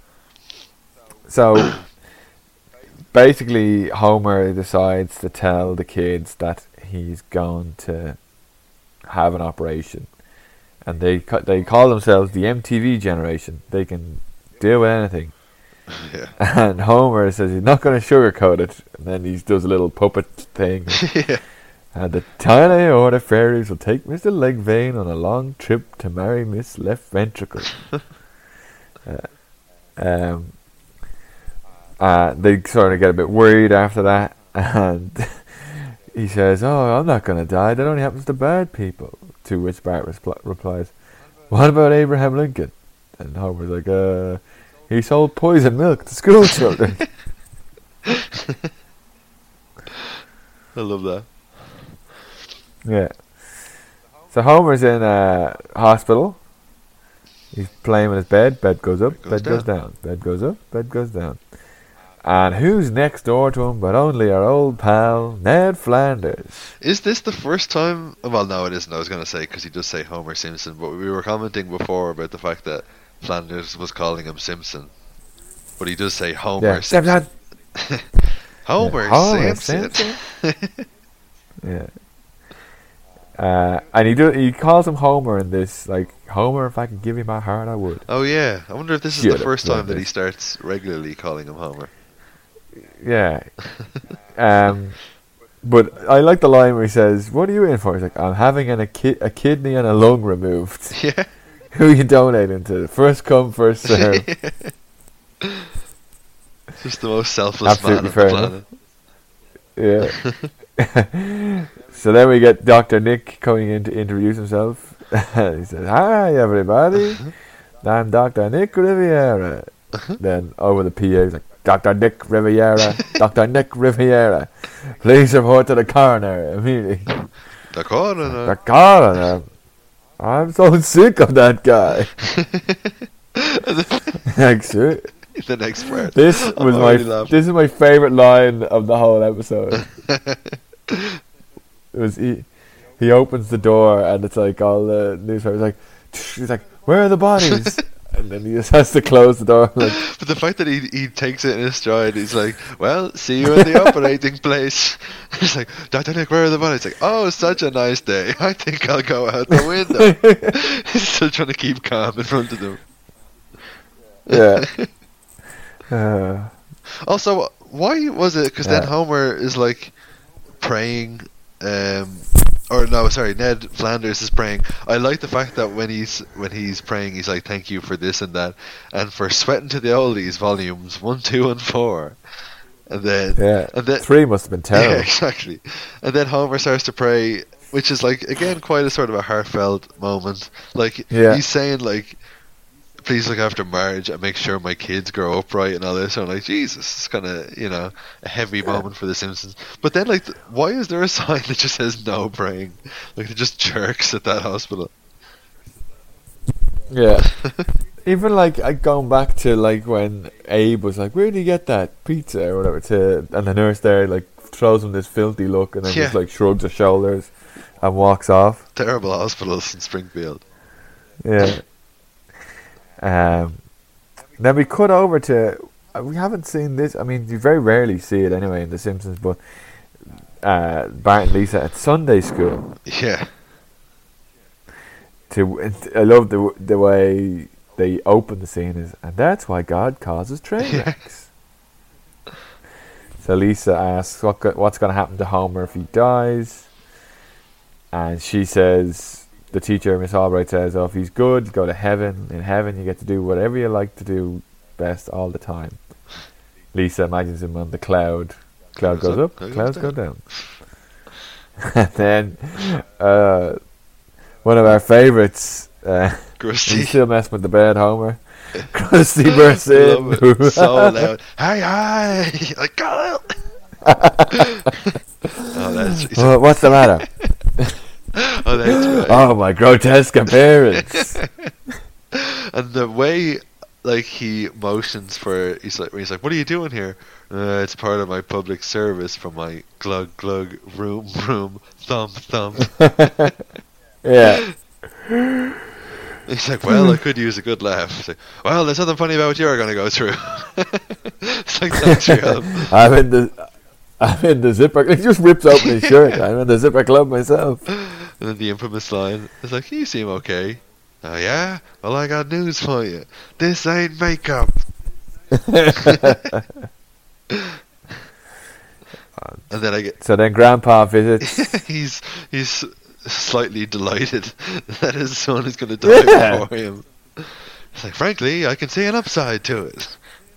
So basically, Homer decides to tell the kids that he's going to have an operation, and they ca- they call themselves the M T V generation. They can deal with anything. Yeah. And Homer says he's not going to sugarcoat it, and then he does a little puppet thing. Yeah. And the tiny order fairies will take Mister Legvein on a long trip to marry Miss Left Ventricle. uh, um, uh, they sort of get a bit worried after that, and he says, "Oh, I'm not going to die. That only happens to bad people." To which Bart respl- replies, "What about Abraham Lincoln?" And Homer's like, "Uh, he sold poison milk to school children." I love that. Yeah. So Homer's in a hospital. He's playing with his bed. Bed goes up, Goes bed goes down. Bed goes up, bed goes down. And who's next door to him but only our old pal, Ned Flanders. Is this the first time? Well, no, it isn't. I was going to say, because he does say Homer Simpson, but we were commenting before about the fact that Flanders was calling him Simpson. But he does say Homer Yeah. Simpson. Homer, Yeah, Homer Simpson. Yeah. Uh, and he do, he calls him Homer in this, like, Homer, if I could give you my heart, I would. Oh, yeah. I wonder if this is Shut the up, first time that he Flanders. starts regularly calling him Homer. Yeah. um, but I like the line where he says, "What are you in for?" He's like, "I'm having an, a, ki- a kidney and a lung removed." Yeah. Who you donating to? First come, first serve. Just the most selfless Absolutely man fair on the enough. planet. Yeah. So then we get Doctor Nick coming in to introduce himself. He says, "Hi, everybody. I'm Doctor Nick Riviera." Then over the P A, he's like, "Doctor Nick Riviera, Doctor Nick Riviera. Please report to the coroner immediately." The coroner. The coroner. I'm so sick of that guy. Like, sure. The next part. This I'm was my. already laughing. This is my favorite line of the whole episode. It was he. He opens the door and it's like all the newspapers like. He's like, "Where are the bodies?" And then he just has to close the door. Like, But the fact that he he takes it in his stride, he's like, "Well, see you in the operating place." He's like, "Doctor Nick, where are the bodies?" He's like, "Oh, such a nice day. I think I'll go out the window." He's still trying to keep calm in front of them. yeah. Uh, Also, why was it? Because Yeah. then Homer is like praying, um, or no, sorry, Ned Flanders is praying. I like the fact that when he's when he's praying, he's like, "Thank you for this and that, and for Sweating to the Oldies, volumes one, two, and four." And then, yeah. and then Three must have been terrible. yeah, exactly. And then Homer starts to pray, which is like again quite a sort of a heartfelt moment. Like Yeah. he's saying like, "Please look after Marge and make sure my kids grow up right," and all this. So I'm like, Jesus, it's kind of, you know, a heavy moment for The Simpsons. But then, like, th- why is there a sign that just says no praying? Like, they're just jerks at that hospital. Yeah. Even like uh, going back to like when Abe was like, "Where did you get that pizza?" or whatever, to and the nurse there like throws him this filthy look and then Yeah. just like shrugs her shoulders and walks off. Terrible hospitals in Springfield. Yeah. Um. Then we cut over to. uh, We haven't seen this. I mean, you very rarely see it anyway in The Simpsons, but uh, Bart and Lisa at Sunday school. Yeah. To I love the the way they open the scene is, and that's why God causes train wrecks. So Lisa asks what go, what's going to happen to Homer if he dies, and she says, the teacher Miss Albright says, "Oh, if he's good, go to heaven. In heaven, you get to do whatever you like to do best all the time." Lisa imagines him on the cloud. Cloud goes up, clouds go down. And then uh, one of our favourites. Uh, Krusty. He's still messing with the bed, Homer. Krusty bursts in. Love it. So loud. Hi, hi! Like, Kyle! Oh, that's. he's Oh, like- what's the matter? Oh, that's right. Oh, my grotesque appearance. And the way, like, he motions for, he's like, he's like, "What are you doing here?" Uh, "it's part of my public service for my glug glug room room thump thump." Yeah. He's like, "Well, I could use a good laugh." He's like, "Well, there's something funny about what you're going to go through." It's like, thanks for your help. I'm in the, I'm in the zipper. He just rips open his shirt. I'm in the zipper club myself. And then the infamous line is like, "You seem okay." "Oh, yeah? Well, I got news for you. This ain't makeup." And then I get. So then Grandpa visits. he's he's slightly delighted that his son is going to die Yeah. before him. It's like, "Frankly, I can see an upside to it."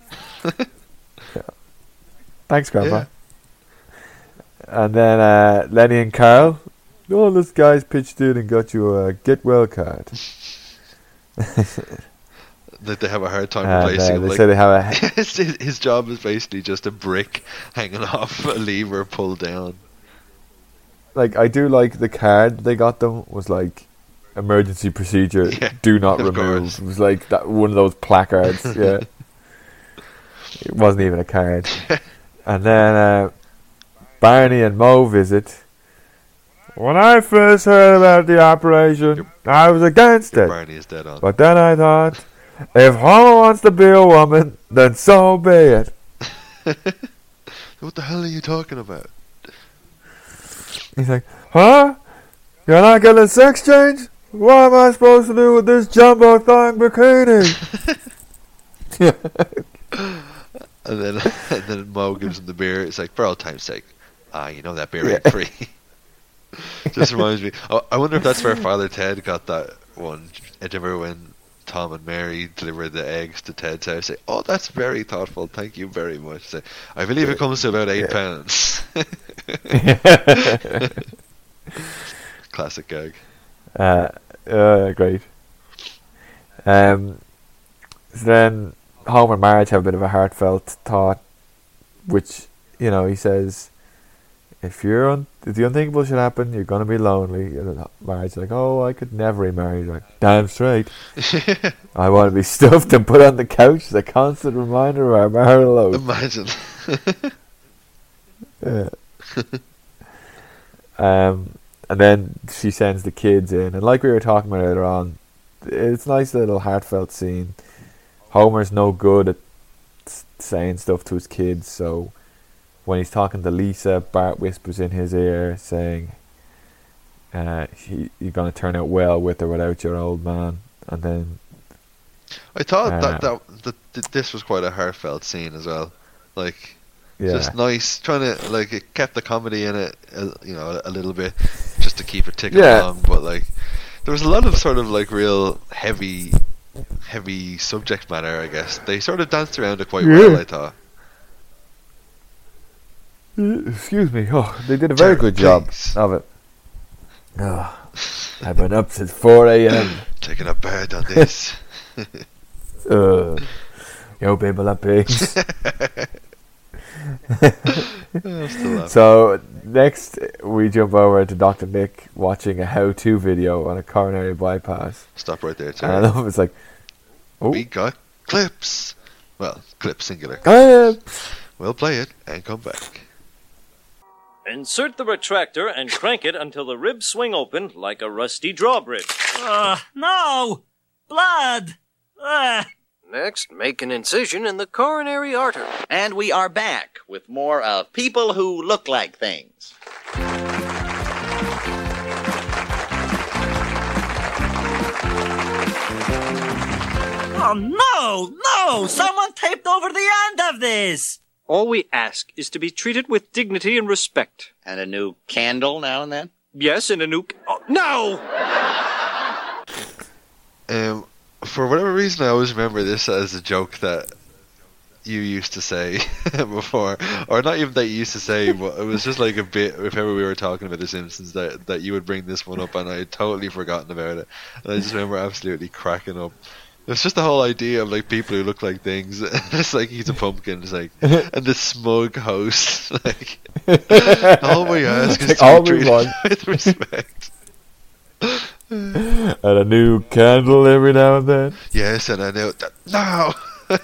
Thanks, Grandpa. And then uh, Lenny and Carl. "Oh, this guy's pitched in and got you a get well card." That they have a hard time And, replacing uh, him. they Like, say they have a his, his job is basically just a brick hanging off a lever pulled down. like I do like the card they got them was like emergency procedure, Yeah, do not of remove. course. It was like that one of those placards. Yeah, it wasn't even a card. And then uh, Barney and Moe visit. "When I first heard about the operation, I was against it. Barney is dead on. But then I thought, if Homer wants to be a woman, then so be it." What the hell are you talking about? He's like, "Huh? You're not getting a sex change? What am I supposed to do with this jumbo thong bikini?" And then and then Mo gives him the beer. It's like, "For old time's sake, ah, you know that beer ain't free." Just reminds me. Oh, I wonder if that's where Father Ted got that one. I remember when Tom and Mary delivered the eggs to Ted's house. Say, "Oh, that's very thoughtful. Thank you very much." Say, "I believe it comes to about eight Yeah. pounds." Classic gag. Uh, uh, great. Um, so then Homer and Marge have a bit of a heartfelt thought, which, you know, he says, if you're un- if the unthinkable should happen, you're gonna be lonely. And Marge's like, oh, I could never remarry. He's like, damn straight. I want to be stuffed and put on the couch as a constant reminder of our marital oath. Imagine. Yeah. um, and then she sends the kids in, and like we were talking about earlier on, it's a nice little heartfelt scene. Homer's no good at s- saying stuff to his kids, so when he's talking to Lisa, Bart whispers in his ear saying, uh, he, you're going to turn out well with or without your old man. And then I thought uh, that, that that that this was quite a heartfelt scene as well. Like, yeah. just nice, trying to, like, it kept the comedy in it, uh, you know, a little bit, just to keep it ticking Yeah. along. But like, there was a lot of sort of like real heavy, heavy subject matter. I guess they sort of danced around it quite Yeah. well, I thought. Excuse me. Oh, they did a very good job Please. of it. Oh, I've been up since four a.m. Taking a bird on this. uh, yo, people are pigs. I'm still laughing. So next we jump over to Doctor Nick watching a how-to video on a coronary bypass. Stop right there, And I Terry. love it's like, oh, We got clips. Well, clips singular. uh, We'll play it and come back. Insert the retractor and crank it until the ribs swing open like a rusty drawbridge. Uh, no! Blood! Uh. Next, make an incision in the coronary artery. And we are back with more of People Who Look Like Things. Oh, no! No! Someone taped over the end of this! All we ask is to be treated with dignity and respect. And a new candle now and then? Yes, and a new... Oh, no! Um, for whatever reason, I always remember this as a joke that you used to say before, or not even that you used to say, but it was just like a bit. If ever we were talking about The Simpsons, that that you would bring this one up, and I had totally forgotten about it. And I just remember absolutely cracking up. It's just the whole idea of like people who look like things. It's like he's a pumpkin. It's like, and the smug host, like, all we ask is Like, to all be we treated want. with respect. and a new candle every now and then. Yes, and I know that. No.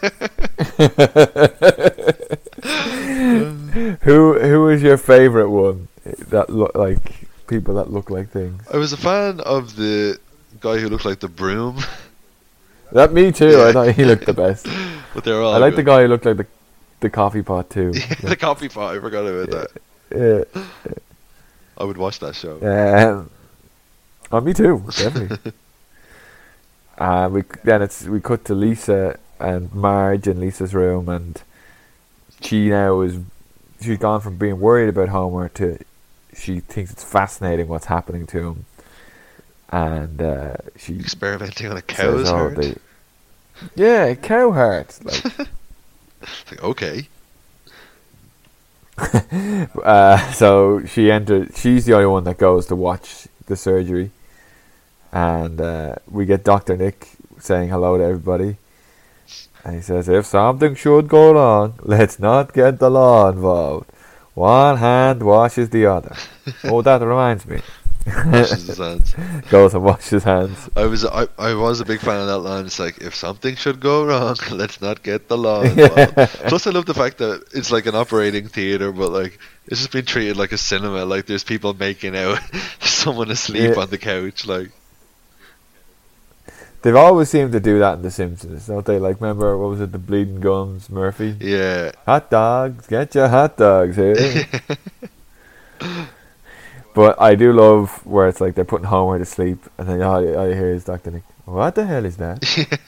who who is your favorite one that look like people that look like things? I was a fan of the guy who looked like the broom. That me too. Yeah. I thought he looked the best. But they're all I like good. the guy who looked like the the coffee pot too. Yeah, the coffee pot. I forgot about that. Yeah. I would watch that show. Um, oh, me too. Definitely. uh, we then it's we cut to Lisa and Marge in Lisa's room, and she now is she's gone from being worried about Homer to she thinks it's fascinating what's happening to him, and uh, she Experimenting on a says, cow's "Oh, heart. they- yeah, cow heart." Like, Like, okay. uh, so she enters. She's the only one that goes to watch the surgery, and uh, we get Doctor Nick saying hello to everybody. And he says, if something should go wrong, let's not get the law involved. One hand washes the other. Oh, that reminds me. Washes his hands. Goes and washes his hands. I was I, I was a big fan of that line. It's like, if something should go wrong, let's not get the law involved. Plus, I love the fact that it's like an operating theater, but like it's just been treated like a cinema. Like there's people making out, someone asleep Yeah. on the couch. Like They've always seemed to do that in The Simpsons, don't they? Like, remember, what was it, the Bleeding Gums Murphy? yeah, Hot dogs, get your hot dogs here. But I do love where it's like they're putting Homer to sleep, and then all you, all you hear is Doctor Nick, what the hell is that?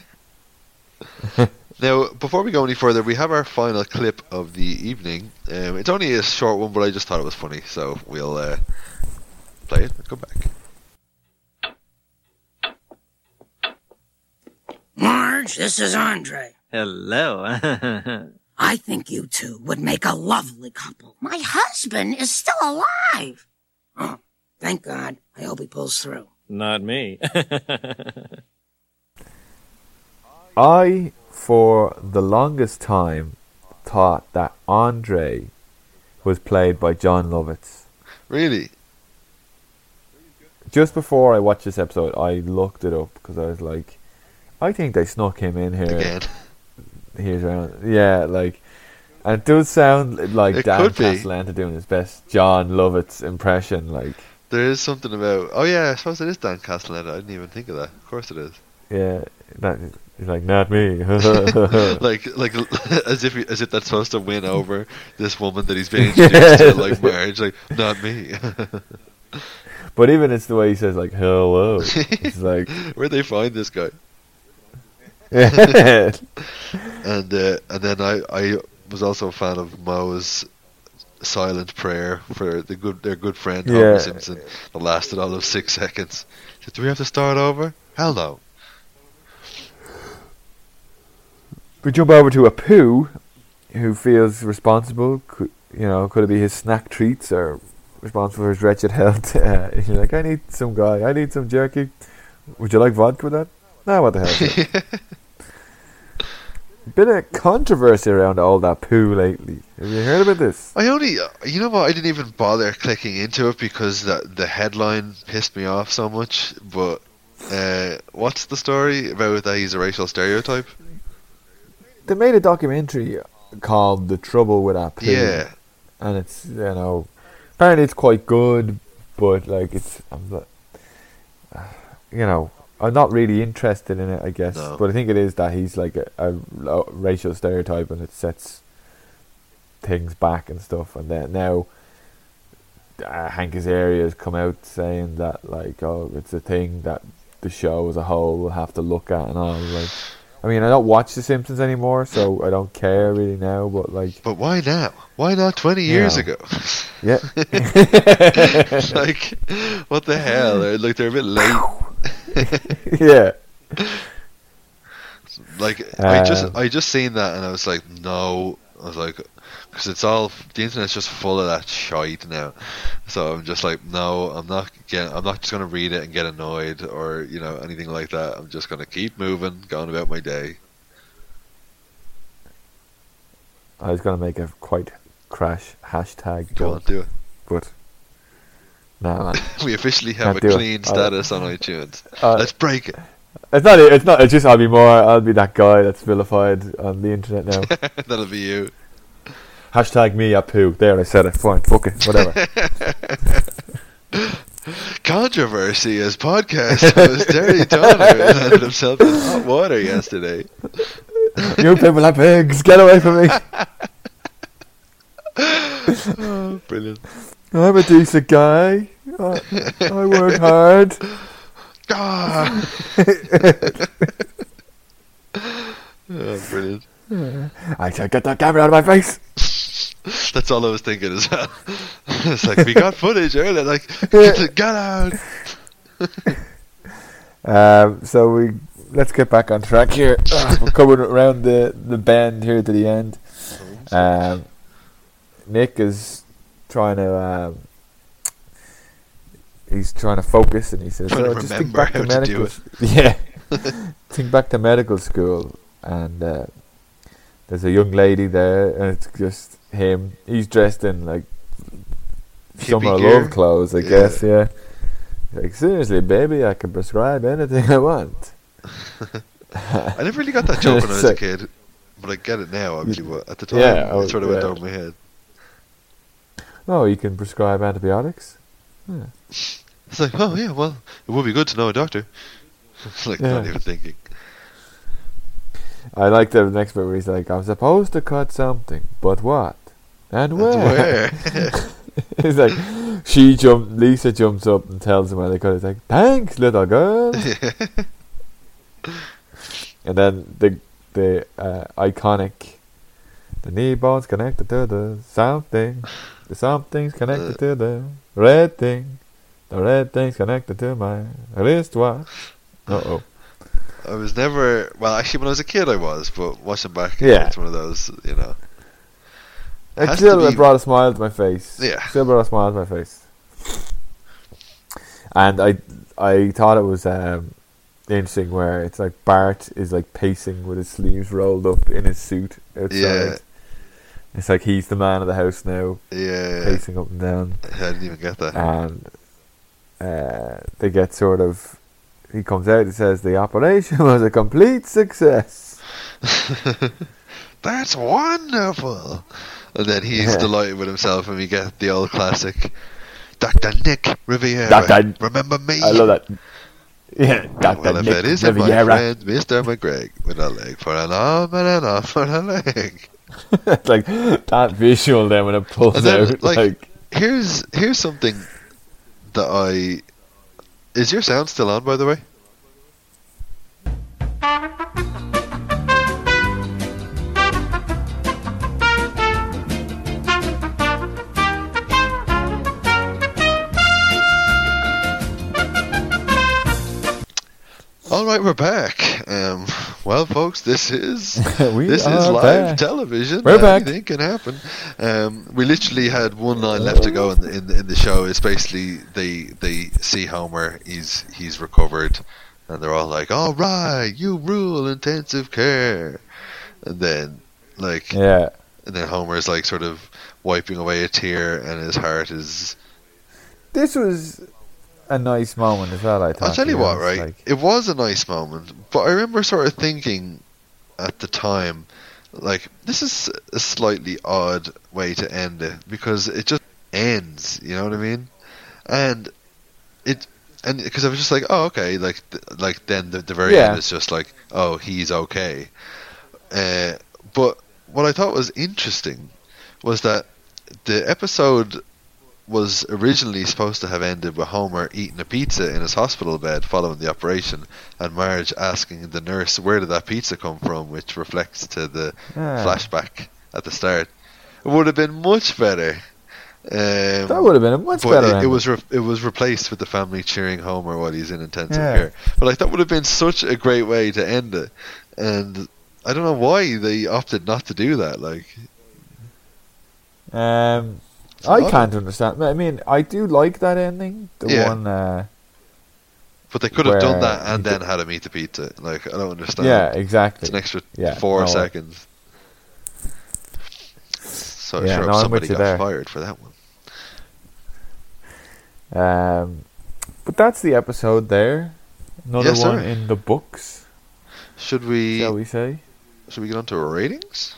Now, before we go any further, we have our final clip of the evening. Um, it's only a short one, but I just thought it was funny, so we'll uh, play it and come back. Marge, this is Andre. Hello. I I think you two would make a lovely couple. My husband is still alive. Oh, thank God. I hope he pulls through. Not me. I, for the longest time, thought that Andre was played by John Lovitz. Really? Just before I watched this episode, I looked it up because I was like, I think they snuck him in here. Again. He's around. Yeah, like, and it does sound like It Dan could be. Castellaneta doing his best John Lovitz impression. Like, There is something about... Oh yeah, I suppose it is Dan Castellaneta. I didn't even think of that. Of course it is. yeah, that, he's like, not me. like, like, as if he, as if that's supposed to win over this woman that he's been introduced to, like Marge. Like, not me. But even it's the way he says, like, hello. It's like, where'd they find this guy? Yeah. and uh, and then I, I was also a fan of Moe's silent prayer for the good their good friend Homer Yeah. Simpson that lasted all of six seconds. He said, do we have to start over? Hell no. we jump over to Apu, who feels responsible. Could, you know, could it be his snack treats or responsible for his wretched health? Uh, he's like, I need some guy. I need some jerky. Would you like vodka with that? No, what the hell? Bit of controversy around all that poo lately. Have you heard about this? I only, you know what? I didn't even bother clicking into it because the the headline pissed me off so much. But uh, what's the story about that he's a racial stereotype? They made a documentary called "The Trouble with Apu." Yeah. And it's, you know, apparently it's quite good, but like it's, I'm, not- uh, you know, I'm not really interested in it, I guess. No. But I think it is that he's like a, a, a racial stereotype, and it sets things back and stuff. And then now uh, Hank Azaria has come out saying that, like, oh, it's a thing that the show as a whole will have to look at and all. Like, I mean, I don't watch The Simpsons anymore, so I don't care really now. But like, But why now? Why not twenty years Yeah. ago? yeah, Like, what the hell? They're, like, they're a bit late. yeah. Like, I just Um, I just seen that and I was like, no. I was like, because it's all, the internet's just full of that shite now. So I'm just like, no, I'm not getting, I'm not just gonna read it and get annoyed or, you know, anything like that. I'm just gonna keep moving, going about my day. I was gonna make a quite crash hashtag Go on, joke, do it. but no, man. We officially have Can't a do it. clean I'll- status on iTunes. Uh, Let's break it. It's not. It's not. It's just. I'll be more. I'll be that guy that's vilified on the internet now. That'll be you. Hashtag me Apu. There, I said it. Fine. Fuck it. Whatever. Controversy as podcast host Terry Donner landed himself in hot water yesterday. You people are pigs. Get away from me. Oh, brilliant. I'm a decent guy. I, I work hard. Ah. Oh, brilliant. I said, get that camera out of my face. That's all I was thinking as well. It's like, we got footage earlier, like, get, get out. Um, so we let's get back on track here. We're coming around the, the bend here to the end. Um, Nick is trying to um, he's trying to focus, and he says, Trying to "Oh, just think remember back how to to medical." do s- Yeah, think back to medical school, and uh, there's a young lady there, and it's just him. He's dressed in like summer gear? love clothes, I Yeah. guess. Yeah. Like, seriously, baby, I can prescribe anything I want. I never really got that joke when I was a So- kid, but I get it now, obviously, but at the time, Yeah, oh, it sort of went yeah. over my head. Oh, you can prescribe antibiotics? Yeah. It's like, oh yeah, well, it would be good to know a doctor. It's like, not Yeah. even thinking. I like the next bit where he's like, I'm supposed to cut something, but what? And where? Where? He's like, she jump. Lisa jumps up and tells him where they cut it. He's like, thanks, little girl. And then the the uh, iconic, the knee bone's connected to the something. The something's connected to the red thing. The red thing's connected to my wristwatch. Uh oh. I was never, well, actually, when I was a kid, I was, but watching back, Yeah. it's one of those, you know. It has still to be- brought a smile to my face. Yeah. Still brought a smile to my face. And I I thought it was um, interesting where it's like Bart is like pacing with his sleeves rolled up in his suit outside. Yeah. It's like he's the man of the house now. Yeah. Pacing up and down. I didn't even get that. And uh, they get sort of... He comes out and says the operation was a complete success. That's wonderful. And then he's Yeah. delighted with himself, and we get the old classic, Doctor Nick Riviera. Doctor Remember me? I love that. Yeah, Doctor Well, if Nick it isn't my Riviera. friend, Mister McGregor, with a leg for an arm and an arm for a leg. It's like that visual then when it pulls And then, out. like, Like, here's here's something that I... Is your sound still on, by the way? All right, we're back. Um, well, folks, this is We this is are live back. television. We're back. Anything can happen. Um, we literally had one line left to go in the, in the, in the show. It's basically they they see Homer. He's he's recovered, and they're all like, "All right, you rule intensive care." And then like yeah. and then Homer's like sort of wiping away a tear, and his heart is. This was a nice moment as well, I thought. I'll tell to you be what, honest, right? like- It was a nice moment, but I remember sort of thinking at the time, like, this is a slightly odd way to end it, because it just ends, you know what I mean? And it, and because I was just like, oh, okay, like, th- like then the, the very Yeah. end is just like, oh, he's okay. Uh, but what I thought was interesting was that the episode was originally supposed to have ended with Homer eating a pizza in his hospital bed following the operation, and Marge asking the nurse where did that pizza come from, which reflects to the Ah. flashback at the start. It would have been much better. Um, That would have been a much but better It, it ending. was re- it was replaced with the family cheering Homer while he's in intensive Yeah. care. But like that would have been such a great way to end it, and I don't know why they opted not to do that. Like, Um, It's I odd. can't understand. I mean, I do like that ending. The Yeah. one, uh, but they could have done where that and he then did- had him eat the pizza. Like, I don't understand. yeah, exactly. It's an extra Yeah, four no, seconds. So Yeah, sure, no, I'm somebody with you got there. fired for that one. Um, but that's the episode there. Another Yes, one sir. in the books, Should we? shall we say? Should we get on to ratings?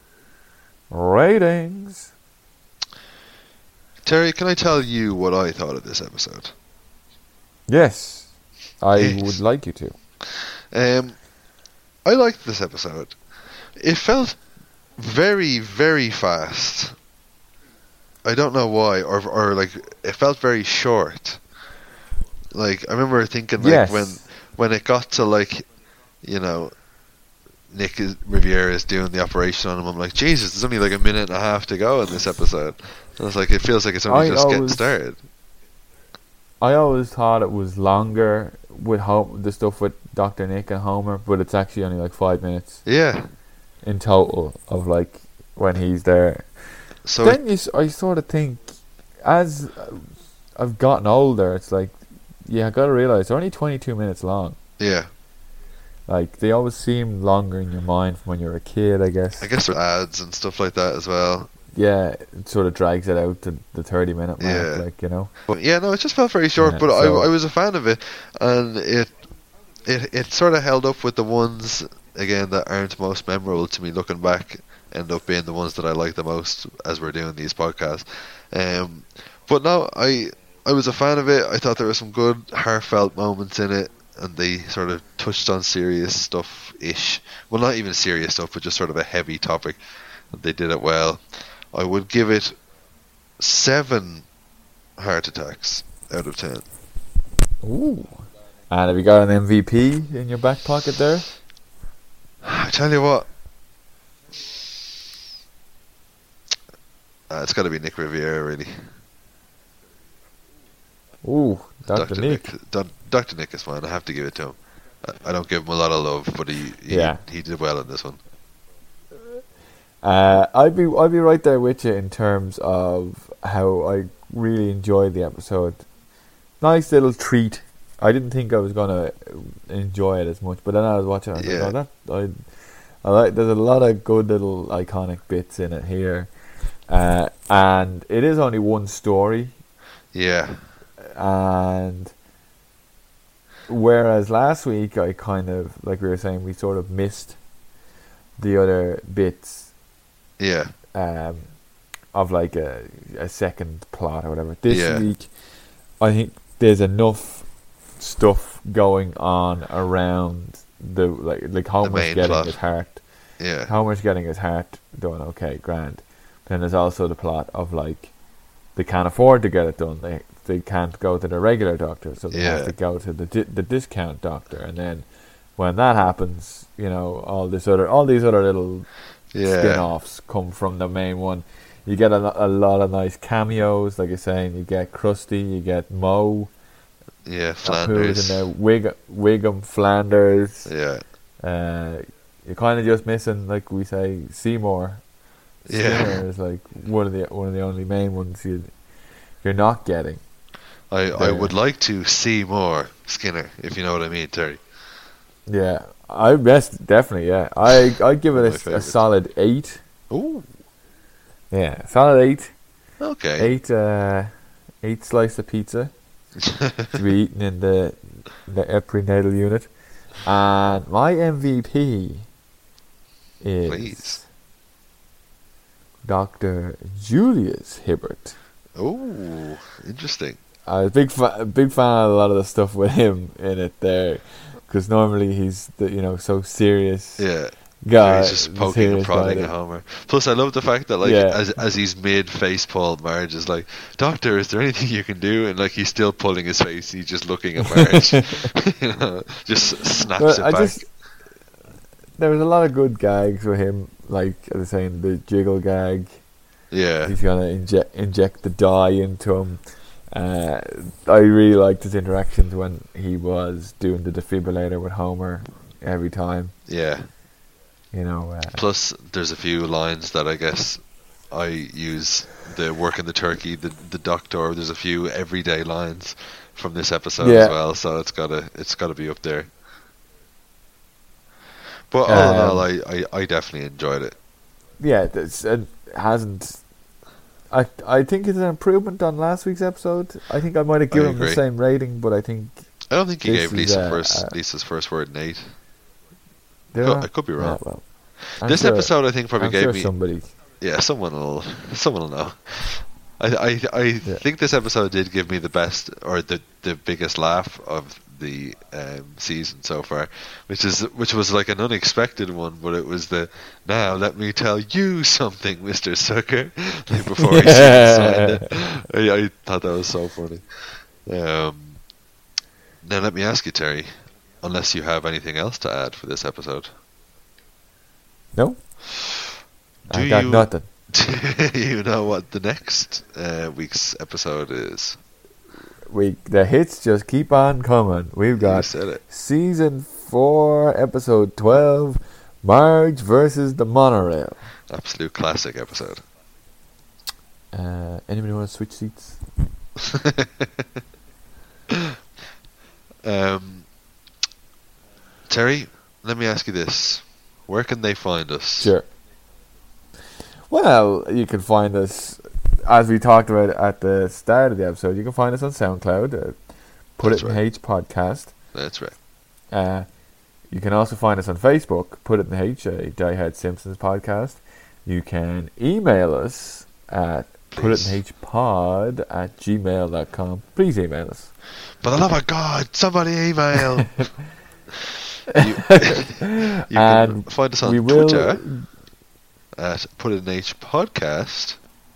Ratings. Terry, can I tell you what I thought of this episode? Yes, I Yes. would like you to. Um, I liked this episode. It felt very, very fast. I don't know why, or or like it felt very short. Like I remember thinking, like Yes. when when it got to like, you know, Nick is, Riviera is doing the operation on him. I'm like, Jesus, there's only like a minute and a half to go in this episode. And it's like it feels like it's only I just getting always- started. I always thought it was longer with Hom- the stuff with Doctor Nick and Homer, but it's actually only like five minutes Yeah. in total of like when he's there. So then you, s- I sort of think, as uh, I've gotten older, it's like, yeah, I gotta realize they're only twenty-two minutes long. yeah, Like they always seem longer in your mind from when you're a kid, I guess. I guess there's ads and stuff like that as well. Yeah, it sort of drags it out to the thirty minute mark, Yeah. like, you know. But yeah, no, it just felt very short. Yeah, but so- I, I was a fan of it, and it, it, it sort of held up with the ones again that aren't most memorable to me. Looking back, end up being the ones that I like the most as we're doing these podcasts. Um, but no, I, I was a fan of it. I thought there were some good heartfelt moments in it, and they sort of touched on serious stuff ish. Well, not even serious stuff, but just sort of a heavy topic. They did it well. I would give it seven heart attacks out of ten. Ooh. And have you got an M V P in your back pocket there? I tell you what, uh, it's got to be Nick Riviera, really. Ooh, Doctor Nick. Doc- Doctor Nick is fine. I have to give it to him. I, I don't give him a lot of love, but he he, Yeah. he did well in this one. Uh, I'd be I'd be right there with you in terms of how I really enjoyed the episode. Nice little treat. I didn't think I was gonna enjoy it as much, but then I was watching. I was Yeah. like, oh, that I, I like. There's a lot of good little iconic bits in it here, uh, and it is only one story. Yeah. And whereas last week I kind of, like we were saying, we sort of missed the other bits. Yeah. Um, of like a a second plot or whatever. This Yeah. week, I think there's enough stuff going on around the like like Homer's main getting plot. his heart. Yeah. Homer's getting his heart done. Okay, grand. Then there's also the plot of like they can't afford to get it done. They they can't go to the regular doctor, so they Yeah. have to go to the di- the discount doctor. And then when that happens, you know, all this other all these other little Yeah. spin-offs come from the main one. You get a, lo- a lot of nice cameos, like you're saying. You get Krusty, you get Moe, Yeah, who's Flanders. in there, Wig- Wiggum, Flanders. Yeah. Uh, you're kind of just missing, like we say, Seymour. Yeah. Skinner is like one of the one of the only main ones you you're not getting. I, I there. would like to see more Skinner, if you know what I mean, Terry. Yeah, I best definitely. Yeah, I I give My it a, a favourite. solid eight. Ooh. Yeah, solid eight. Okay. Eight uh, eight slice of pizza to be eaten in the the prenatal unit, and my M V P is Please. Doctor Julius Hibbert. Oh, interesting. I was a big fa- big fan of a lot of the stuff with him in it there, because normally he's the, you know, so serious. Yeah. Guy, He's just poking and serious prodding guy at that- Homer. Plus, I love the fact that, like, Yeah. as as he's mid face palm, Marge is like, "Doctor, is there anything you can do?" And like, he's still pulling his face. He's just looking at Marge. You know, just snaps Well, it I back. just there was a lot of good gags with him, like I was saying, the jiggle gag. Yeah. He's gonna inject inject the dye into him. Uh, I really liked his interactions when he was doing the defibrillator with Homer every time. Yeah. You know. Uh, Plus, there's a few lines that I guess I use. The work in the turkey, the the doctor. There's a few everyday lines from this episode Yeah. as well, so it's gotta it's gotta be up there. But all in Um, all, I, I, I definitely enjoyed it. yeah, it's, it hasn't. I I think it's an improvement on last week's episode. I think I might have I given him the agree. same rating, but I think I don't think he this gave is, Lisa uh, first uh, Lisa's first word an eight. did Co- I? I could be wrong. Yeah, well, I'm This sure- episode, I think, probably I'm gave sure me. somebody. Yeah, someone will someone will know. I I I think this episode did give me the best or the the biggest laugh of the um, season so far, which is which was like an unexpected one, but it was the now let me tell you something, Mister Sucker, like before he signed it. I, I thought that was so funny. Um, now let me ask you, Terry, unless you have anything else to add for this episode. No, Do I got you- nothing. Do you know what the next uh, week's episode is? We the hits just keep on coming. We've got said it. season four, episode twelve, Marge versus the monorail. Absolute classic episode. Uh, anybody want to switch seats? um, Terry, let me ask you this: where can they find us? Sure. Well, you can find us, as we talked about at the start of the episode, you can find us on SoundCloud, uh, Put That's It in right. H podcast. That's right. Uh, you can also find us on Facebook, Put It in H, a Die Hard Simpsons podcast. You can email us at putitinhpod at gmail dot com. Please email us. For the love of God, somebody email. you, you can And find us on we will- Twitter at Put It in H podcast.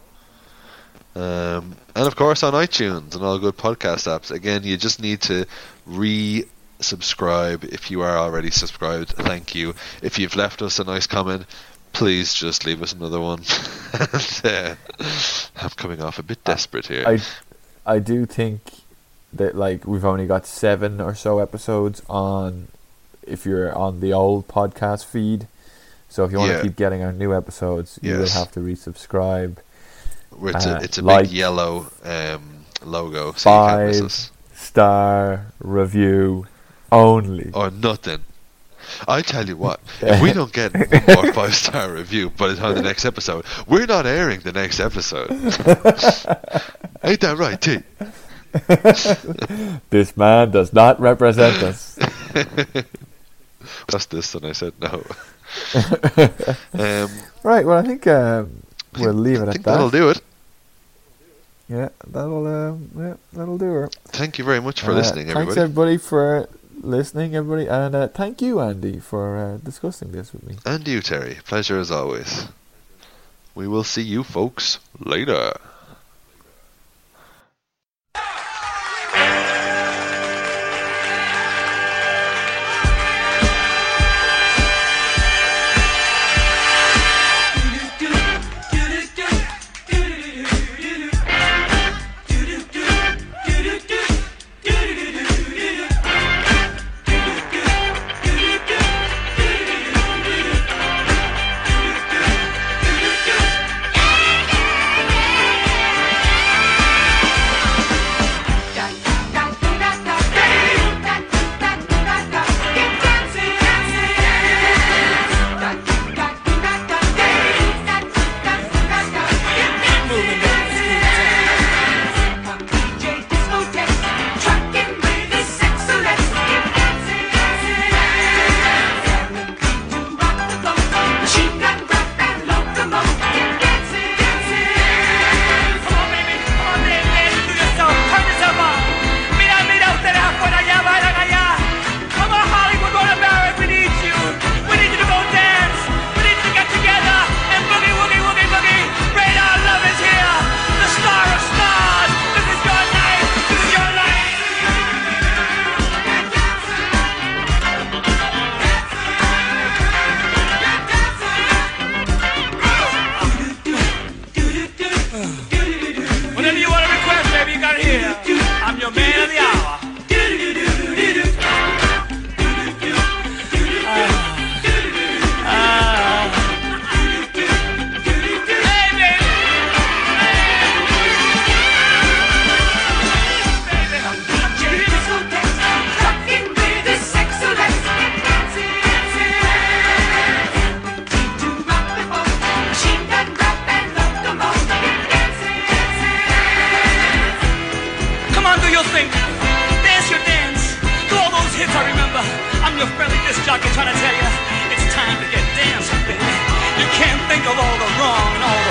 Um, and of course on iTunes and all good podcast apps. Again, you just need to re-subscribe if you are already subscribed. Thank you. If you've left us a nice comment, please just leave us another one. and, uh, I'm coming off a bit desperate here. I, I do think that like we've only got seven or so episodes on if you're on the old podcast feed. So if you want Yeah. to keep getting our new episodes, you will Yes. have to resubscribe. Where it's Uh, a it's a like, big yellow um, logo, so you can't miss five us. star review only. Or nothing. I tell you what, if we don't get one more five star review by the time of the next episode, we're not airing the next episode. Ain't that right, T? This man does not represent us. Just this, and I said no. um, Right, well, I think um, we'll leave it I at think that. that'll do it. Yeah, that'll um, yeah, that'll do her. Thank you very much for Uh, listening, Thanks everybody. everybody for listening, everybody, and uh, thank you, Andy, for uh, discussing this with me. And you, Terry. Pleasure as always. We will see you folks later. Whatever you want to request, baby, you got it here. I'm your man of the hour. Come on, do your thing. Dance your dance. Do all those hits I remember. I'm your friendly disc jockey trying to tell you it's time to get dancing, baby. You can't think of all the wrong and all